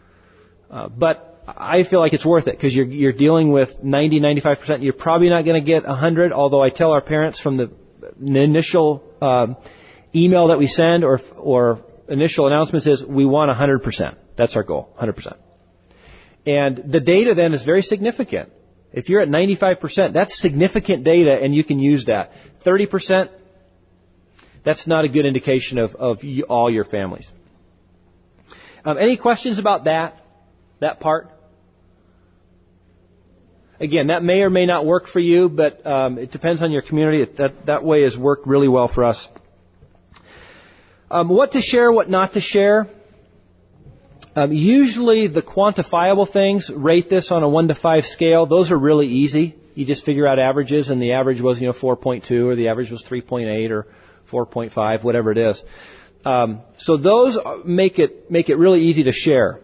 Uh, but I feel like it's worth it because you're, you're dealing with ninety, ninety-five percent. You're probably not going to get one hundred, although I tell our parents from the, the initial uh, email that we send or or initial announcements is we want one hundred percent. That's our goal, one hundred percent. And the data then is very significant. If you're at ninety-five percent, that's significant data, and you can use that. thirty percent, that's not a good indication of, of you, all your families. Um, any questions about that, that part? Again, that may or may not work for you, but um, it depends on your community. It, that, that way has worked really well for us. Um, what to share, what not to share. Um, usually the quantifiable things, rate this on a one to five scale. Those are really easy. You just figure out averages, and the average was, you know, four point two, or the average was three point eight, or four point five, whatever it is. Um, so those make it make it really easy to share.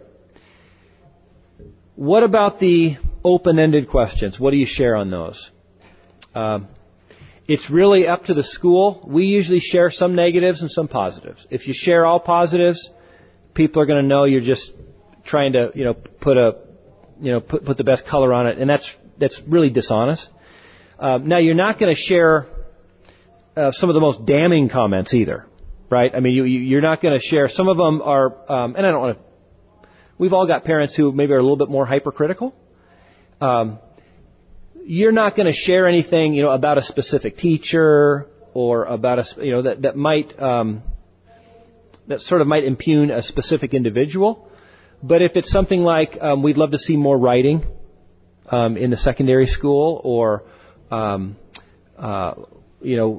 What about the open-ended questions? What do you share on those? Um, it's really up to the school. We usually share some negatives and some positives. If you share all positives, people are going to know you're just trying to, you know, put a, you know, put put the best color on it, and that's that's really dishonest. Uh, now, you're not going to share uh, some of the most damning comments either, right? I mean, you, you you're not going to share. Some of them are, um, and I don't want to. We've all got parents who maybe are a little bit more hypercritical. Um, you're not going to share anything, you know, about a specific teacher or about a, you know, that that might. Um, that sort of might impugn a specific individual. But if it's something like, um, we'd love to see more writing um, in the secondary school, or, um, uh, you know,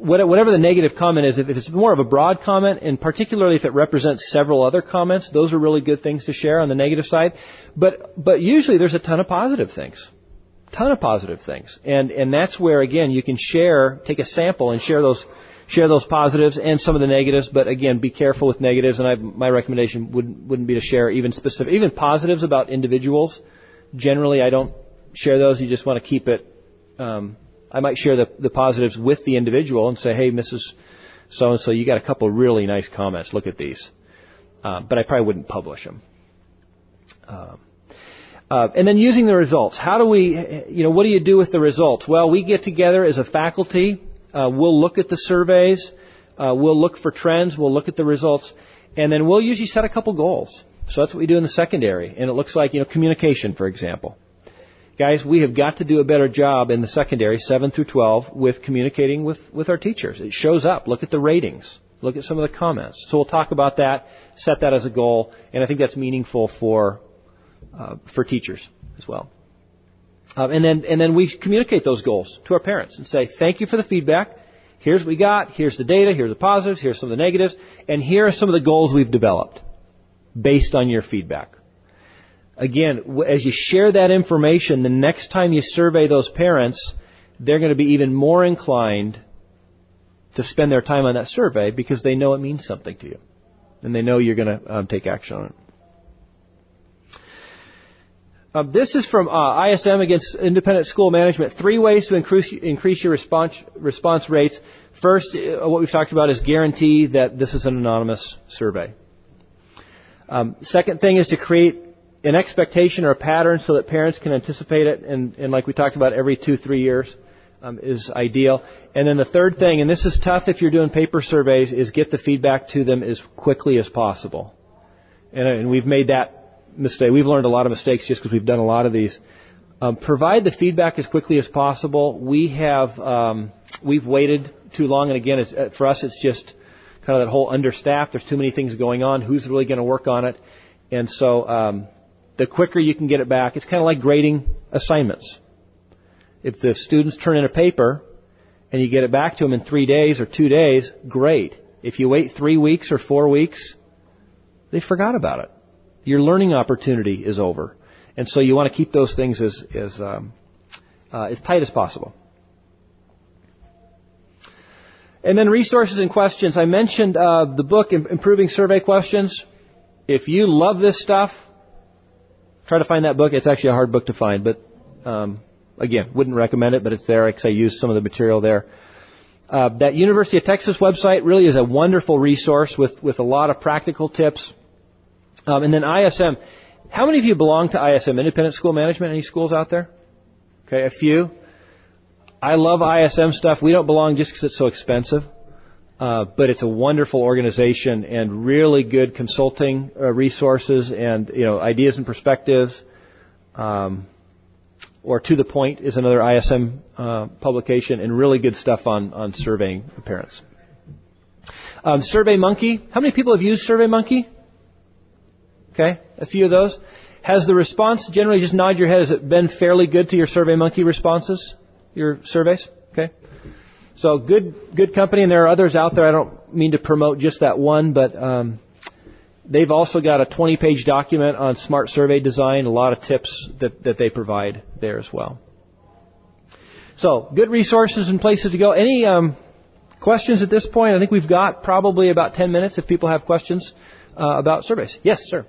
whatever the negative comment is, if it's more of a broad comment, and particularly if it represents several other comments, those are really good things to share on the negative side. But but usually there's a ton of positive things, ton of positive things, and and that's where again you can share, take a sample and share those share those positives and some of the negatives. But again, be careful with negatives, and I, my recommendation wouldn't wouldn't be to share even specific, even positives about individuals. Generally, I don't share those. You just want to keep it. Um, I might share the, the positives with the individual and say, hey, Missus So-and-so, you got a couple really nice comments. Look at these. Uh, but I probably wouldn't publish them. Um, uh, and then using the results. How do we, you know, what do you do with the results? Well, we get together as a faculty. Uh, we'll look at the surveys. Uh, we'll look for trends. We'll look at the results. And then we'll usually set a couple goals. So that's what we do in the secondary. And it looks like, you know, communication, for example. Guys, we have got to do a better job in the secondary, seven through twelve, with communicating with, with our teachers. It shows up. Look at the ratings. Look at some of the comments. So we'll talk about that, set that as a goal, and I think that's meaningful for uh, for teachers as well. Uh, and then and then we communicate those goals to our parents and say, thank you for the feedback. Here's what we got. Here's the data. Here's the positives. Here's some of the negatives. And here are some of the goals we've developed based on your feedback. Again, as you share that information, the next time you survey those parents, they're going to be even more inclined to spend their time on that survey because they know it means something to you. And they know you're going to um, take action on it. Uh, this is from uh, I S M against independent school management. Three ways to increase, increase your response, response rates. First, uh, what we've talked about is guarantee that this is an anonymous survey. Um, second thing is to create an expectation or a pattern so that parents can anticipate it, and, and like we talked about, every two, three years um, is ideal. And then the third thing, and this is tough if you're doing paper surveys, is get the feedback to them as quickly as possible. And, and we've made that mistake. We've learned a lot of mistakes just because we've done a lot of these. Um, provide the feedback as quickly as possible. We have um, we've waited too long, and again, it's, for us, it's just kind of that whole understaffed. There's too many things going on. Who's really going to work on it? And so. Um, The quicker you can get it back, it's kind of like grading assignments. If the students turn in a paper and you get it back to them in three days or two days, great. If you wait three weeks or four weeks, they forgot about it. Your learning opportunity is over. And so you want to keep those things as as, um, uh, as tight as possible. And then resources and questions. I mentioned uh, the book, Improving Survey Questions. If you love this stuff, try to find that book. It's actually a hard book to find, but um, again, wouldn't recommend it, but it's there because I used some of the material there. Uh, that University of Texas website really is a wonderful resource with, with a lot of practical tips. Um, and then I S M. How many of you belong to I S M, Independent School Management? Any schools out there? Okay, a few. I love I S M stuff. We don't belong just because it's so expensive. Uh, but it's a wonderful organization and really good consulting uh, resources and, you know, ideas and perspectives. Um, or To the Point is another I S M uh, publication, and really good stuff on, on surveying parents. Um, SurveyMonkey. How many people have used SurveyMonkey? Okay, a few of those. Has the response, generally just nod your head, has it been fairly good to your SurveyMonkey responses, your surveys? Okay. So good, good company, and there are others out there. I don't mean to promote just that one, but um, they've also got a twenty-page document on smart survey design, a lot of tips that, that they provide there as well. So good resources and places to go. Any um, questions at this point? I think we've got probably about ten minutes if people have questions uh, about surveys. Yes, sir.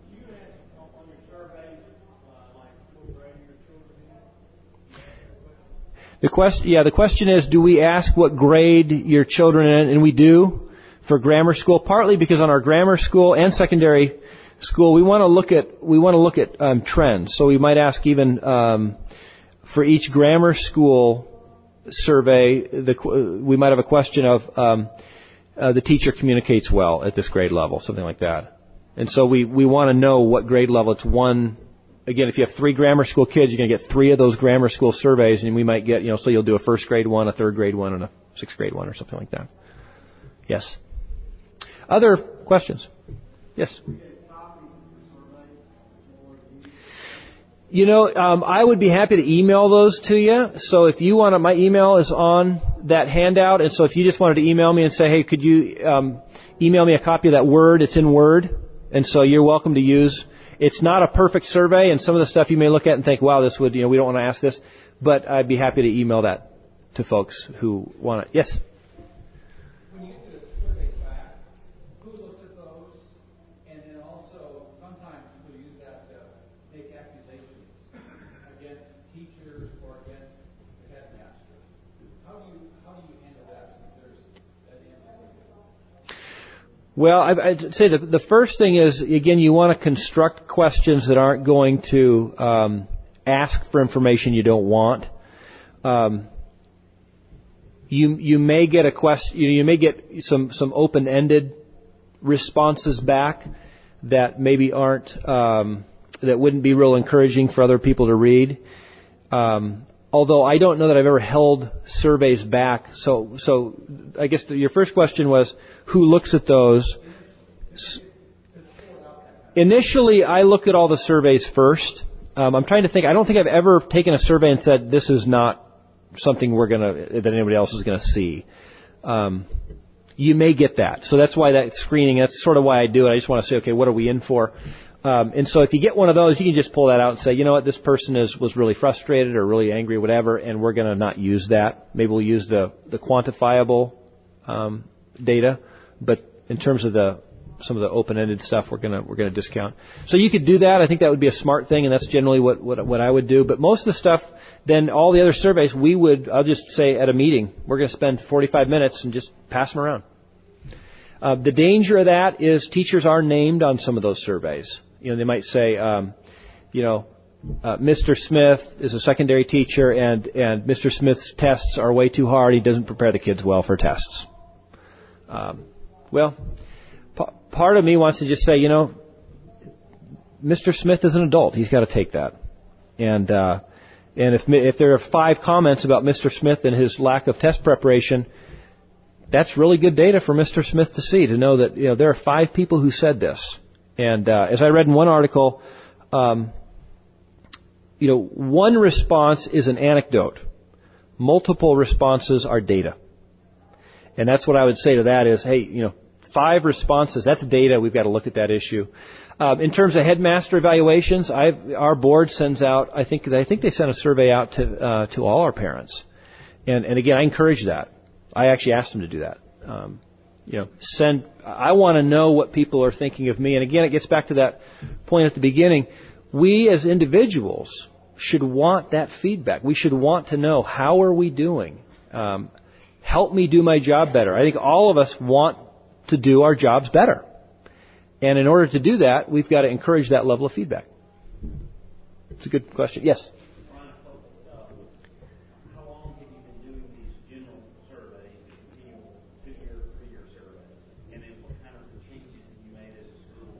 The question, yeah, the question is, do we ask what grade your children in? And we do for grammar school, partly because on our grammar school and secondary school, we want to look at we want to look at um, trends. So we might ask even um, for each grammar school survey, the, we might have a question of um, uh, the teacher communicates well at this grade level, something like that. And so we we want to know what grade level. It's one. Again, if you have three grammar school kids, you're going to get three of those grammar school surveys, and we might get, you know, so you'll do a first grade one, a third grade one, and a sixth grade one, or something like that. Yes. Other questions? Yes. You know, um, I would be happy to email those to you. So if you want to, my email is on that handout, and so if you just wanted to email me and say, hey, could you um, email me a copy of that Word? It's in Word, and so you're welcome to use. It's not a perfect survey, and some of the stuff you may look at and think, wow, this would, you know, we don't want to ask this, but I'd be happy to email that to folks who want it. Yes? When you do the surveys back, who looks at those? And then also, sometimes people use that to make accusations against teachers or against the headmaster. How do you how do you handle that since there's that ambiguity? Well, I, I'd say the, the first thing is, again, you want to construct questions that aren't going to um, ask for information you don't want. Um, you you may get a question, you, you may get some some open-ended responses back that maybe aren't um, that wouldn't be real encouraging for other people to read. Um, although I don't know that I've ever held surveys back. So so I guess the, your first question was, who looks at those? Initially, I look at all the surveys first. Um, I'm trying to think. I don't think I've ever taken a survey and said, this is not something we're gonna that anybody else is going to see. Um, you may get that. So that's why that screening, that's sort of why I do it. I just want to say, okay, what are we in for? Um, and so if you get one of those, you can just pull that out and say, you know what, this person is was really frustrated or really angry or whatever, and we're going to not use that. Maybe we'll use the, the quantifiable um, data, but in terms of the some of the open-ended stuff, we're gonna we're gonna discount. So you could do that. I think that would be a smart thing, and that's generally what what, what I would do. But most of the stuff, then all the other surveys, we would I'll just say at a meeting, we're going to spend forty-five minutes and just pass them around. Uh, the danger of that is teachers are named on some of those surveys. You know, they might say, um, you know, uh, Mister Smith is a secondary teacher, and and Mister Smith's tests are way too hard. He doesn't prepare the kids well for tests. Um, well. Part of me wants to just say, you know, Mister Smith is an adult. He's got to take that. And uh, and if if there are five comments about Mister Smith and his lack of test preparation, that's really good data for Mister Smith to see, to know that, you know, there are five people who said this. And uh, as I read in one article, um, you know, one response is an anecdote. Multiple responses are data. And that's what I would say to that is, hey, you know, five responses, that's data. We've got to look at that issue. Um, in terms of headmaster evaluations, I've, our board sends out, I think I think they sent a survey out to uh, to all our parents. And, and again, I encourage that. I actually asked them to do that. Um, you know, send. I want to know what people are thinking of me. And again, it gets back to that point at the beginning. We as individuals should want that feedback. We should want to know, how are we doing? Um, help me do my job better. I think all of us want to do our jobs better. And in order to do that, we've got to encourage that level of feedback. It's a good question. Yes? How long have you been doing these general surveys, the continual two-year, three-year surveys? And then what kind of changes have you made as a school?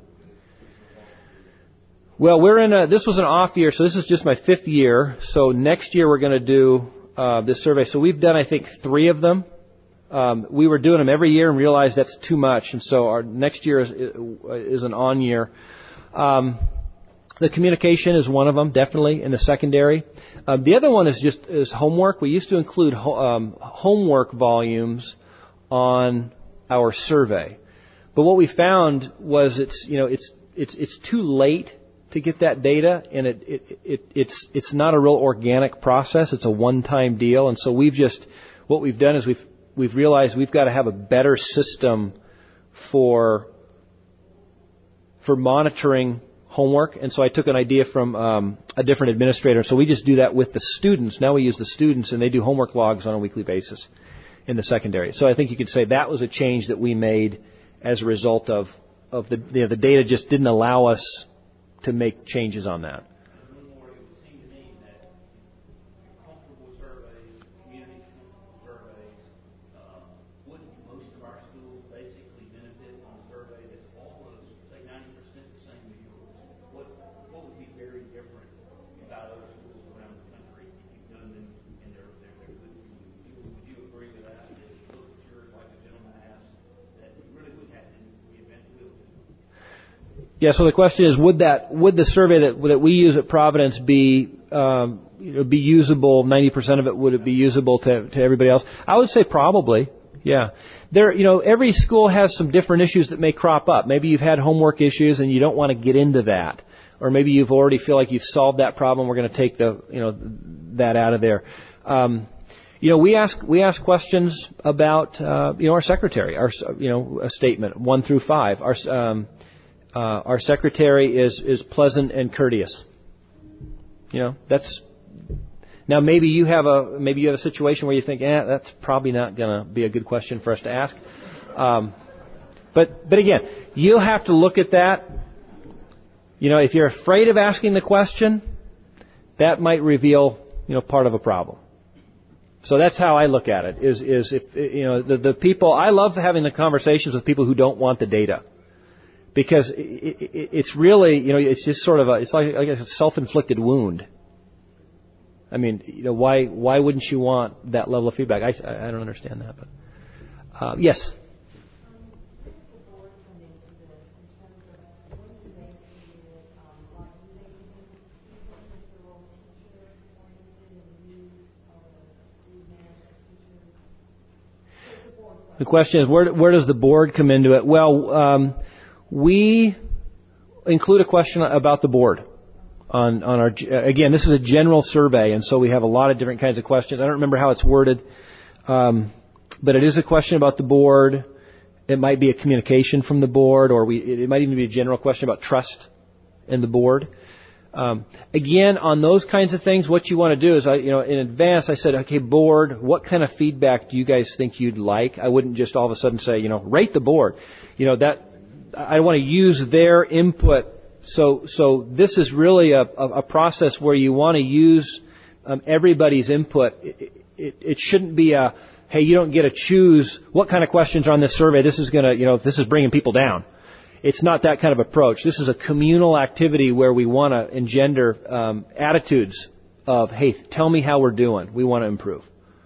Well, we're in a, this was an off year, so this is just my fifth year. So next year we're going to do uh, this survey. So we've done, I think, three of them. Um, we were doing them every year and realized that's too much, and so our next year is, is an on year. Um, the communication is one of them, definitely in the secondary. Uh, the other one is just is homework. We used to include ho- um, homework volumes on our survey, but what we found was it's you know it's it's it's too late to get that data, and it, it it it's it's not a real organic process. It's a one-time deal, and so we've just what we've done is we've We've realized we've got to have a better system for for monitoring homework. And so I took an idea from um, a different administrator. So we just do that with the students. Now we use the students, and they do homework logs on a weekly basis in the secondary. So I think you could say that was a change that we made as a result of, of the, you know, the data just didn't allow us to make changes on that. Yeah, so the question is, would that would the survey that that we use at Providence be um, you know, be usable? ninety percent of it, would it be usable to, to everybody else? I would say probably. Yeah. There, you know, every school has some different issues that may crop up. Maybe you've had homework issues and you don't want to get into that. Or maybe you've already feel like you've solved that problem. We're going to take the, you know, that out of there. Um, you know, we ask, we ask questions about, uh, you know, our secretary, our, you know, a statement, one through five. Our, um, uh, our secretary is, is pleasant and courteous. You know, that's, now maybe you have a, maybe you have a situation where you think, eh, that's probably not going to be a good question for us to ask. Um, but, but again, you'll have to look at that. You know, if you're afraid of asking the question, that might reveal, you know, part of a problem. So that's how I look at it, is, is if, you know, the, the people, I love having the conversations with people who don't want the data. Because it, it, it's really, you know, it's just sort of a, it's like, like a self-inflicted wound. I mean, you know, why, why wouldn't you want that level of feedback? I, I don't understand that, but, uh, yes? The question is, where, where does the board come into it? Well, um, we include a question about the board on, on our, again, this is a general survey, and so we have a lot of different kinds of questions. I don't remember how it's worded, um, but it is a question about the board. It might be a communication from the board, or we, it might even be a general question about trust in the board. Um, again, on those kinds of things, what you want to do is, I, you know, in advance, I said, okay, board, what kind of feedback do you guys think you'd like? I wouldn't just all of a sudden say, you know, rate the board. You know, that, I want to use their input. So, so this is really a, a, a process where you want to use um, everybody's input. It, it, it shouldn't be a, hey, you don't get to choose what kind of questions are on this survey. This is going to, you know, this is bringing people down. It's not that kind of approach. This is a communal activity where we want to engender um, attitudes of, hey, tell me how we're doing. We want to improve.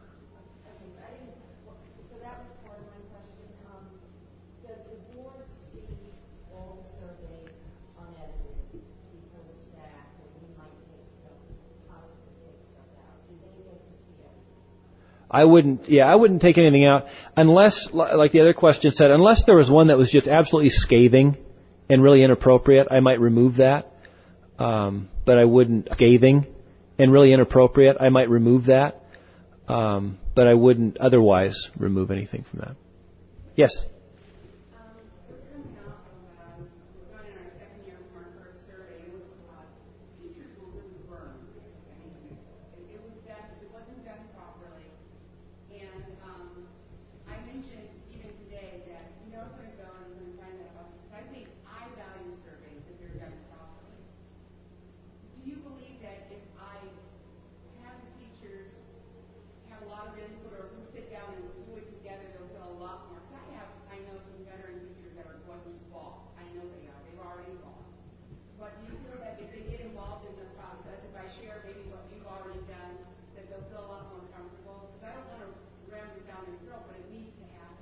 So that was part of my question. Um, does the board see all the surveys unedited before the staff, or we might take stuff, possibly take stuff out? Do they get to see it? I wouldn't, yeah, I wouldn't take anything out unless, like the other question said, unless there was one that was just absolutely scathing and really inappropriate, I might remove that. Um, but I wouldn't, scathing and really inappropriate, I might remove that. Um, but I wouldn't otherwise remove anything from that. Yes? Um, we're coming out of, uh, we're going in our second year from our first survey. It was, uh, teachers were really burned. I mean, it, it was done, it wasn't done properly. And um, I mentioned even today that you know going to go and you're going to find that out. I think I value surveys if they're done properly. Do you believe that if I have the teachers have a lot of input, or if we sit down and do it together, they'll feel a lot more? Because I have, I know some veteran teachers that are going to fall. I know they are. They've already gone. But do you feel that if they get involved in the process, if I share maybe what you've already done, that they'll feel a lot more comfortable? Because I don't want to ram this down their throat, but it needs to happen.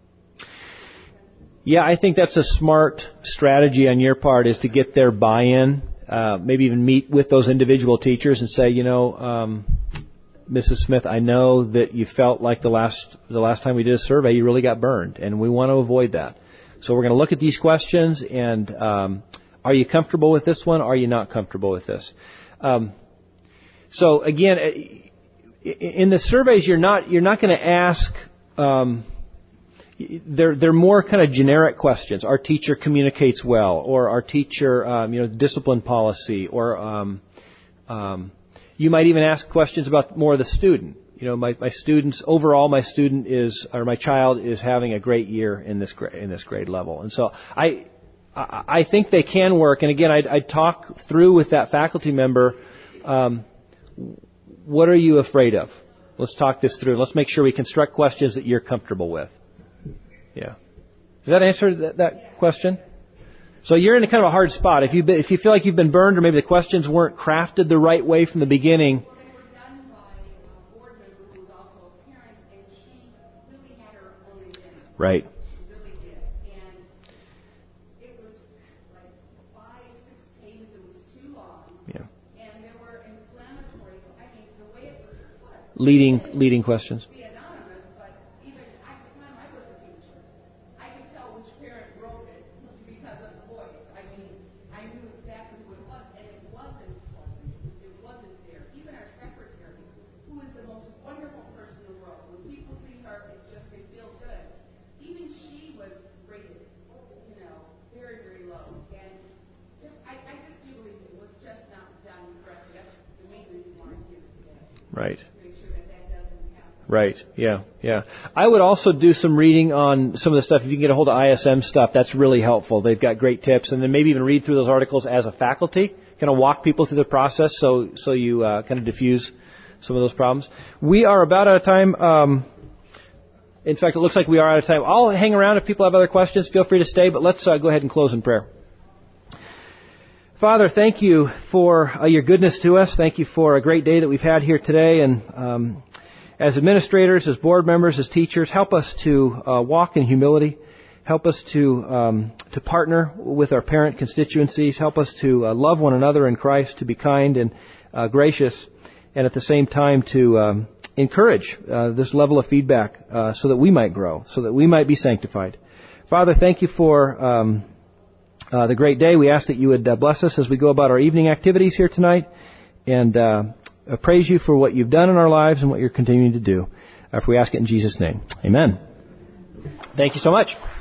Yeah, I think that's a smart strategy on your part, is to get their buy-in, uh, maybe even meet with those individual teachers and say, you know, um, Missus Smith, I know that you felt like the last the last time we did a survey, you really got burned, and we want to avoid that. So we're going to look at these questions, and um, are you comfortable with this one? Are you not comfortable with this? Um, so again, in the surveys, you're not you're not going to ask. Um, they're they're more kind of generic questions. Our teacher communicates well, or our teacher, um, you know, discipline policy, or um, um, you might even ask questions about more of the student. You know, my, my students, overall, my student is, or my child is having a great year in this grade, in this grade level. And so I, I, I think they can work. And again, I'd, I'd talk through with that faculty member, um, what are you afraid of? Let's talk this through. Let's make sure we construct questions that you're comfortable with. Yeah. Does that answer that, that question? So you're in a kind of a hard spot. If you if you feel like you've been burned, or maybe the questions weren't crafted the right way from the beginning. Well, they were done by a board member who was also a parent, and she really had her own agenda. Right. She really did. And it was like five, six pages. It was too long. Yeah. And there were inflammatory leading leading questions. Be anonymous, but even at the time I was a teacher, I could tell which parent wrote it because of the voice. I mean, I knew exactly who it was, and it wasn't pleasant. It wasn't fair. Even our secretary, who is the most wonderful person in the world, when people see her, it's just they feel good. Even she was rated, you know, very, very low. And just, I, I just do believe it was just not done correctly. That's the main reason why I'm here today. Right. Make sure that that doesn't happen. Right. Yeah. Yeah. I would also do some reading on some of the stuff. If you can get a hold of I S M stuff, that's really helpful. They've got great tips, and then maybe even read through those articles as a faculty. Kind of walk people through the process, so so you uh, kind of diffuse some of those problems. We are about out of time. Um, in fact, it looks like we are out of time. I'll hang around if people have other questions. Feel free to stay, but let's uh, go ahead and close in prayer. Father, thank you for uh, your goodness to us. Thank you for a great day that we've had here today. And um, as administrators, as board members, as teachers, help us to uh, walk in humility. Help us to um, to partner with our parent constituencies. Help us to uh, love one another in Christ, to be kind and uh, gracious, and at the same time to um, encourage uh, this level of feedback uh, so that we might grow, so that we might be sanctified. Father, thank you for Um, Uh, the great day. We ask that you would uh, bless us as we go about our evening activities here tonight, and uh, praise you for what you've done in our lives and what you're continuing to do. Uh, if we ask it in Jesus' name. Amen. Thank you so much.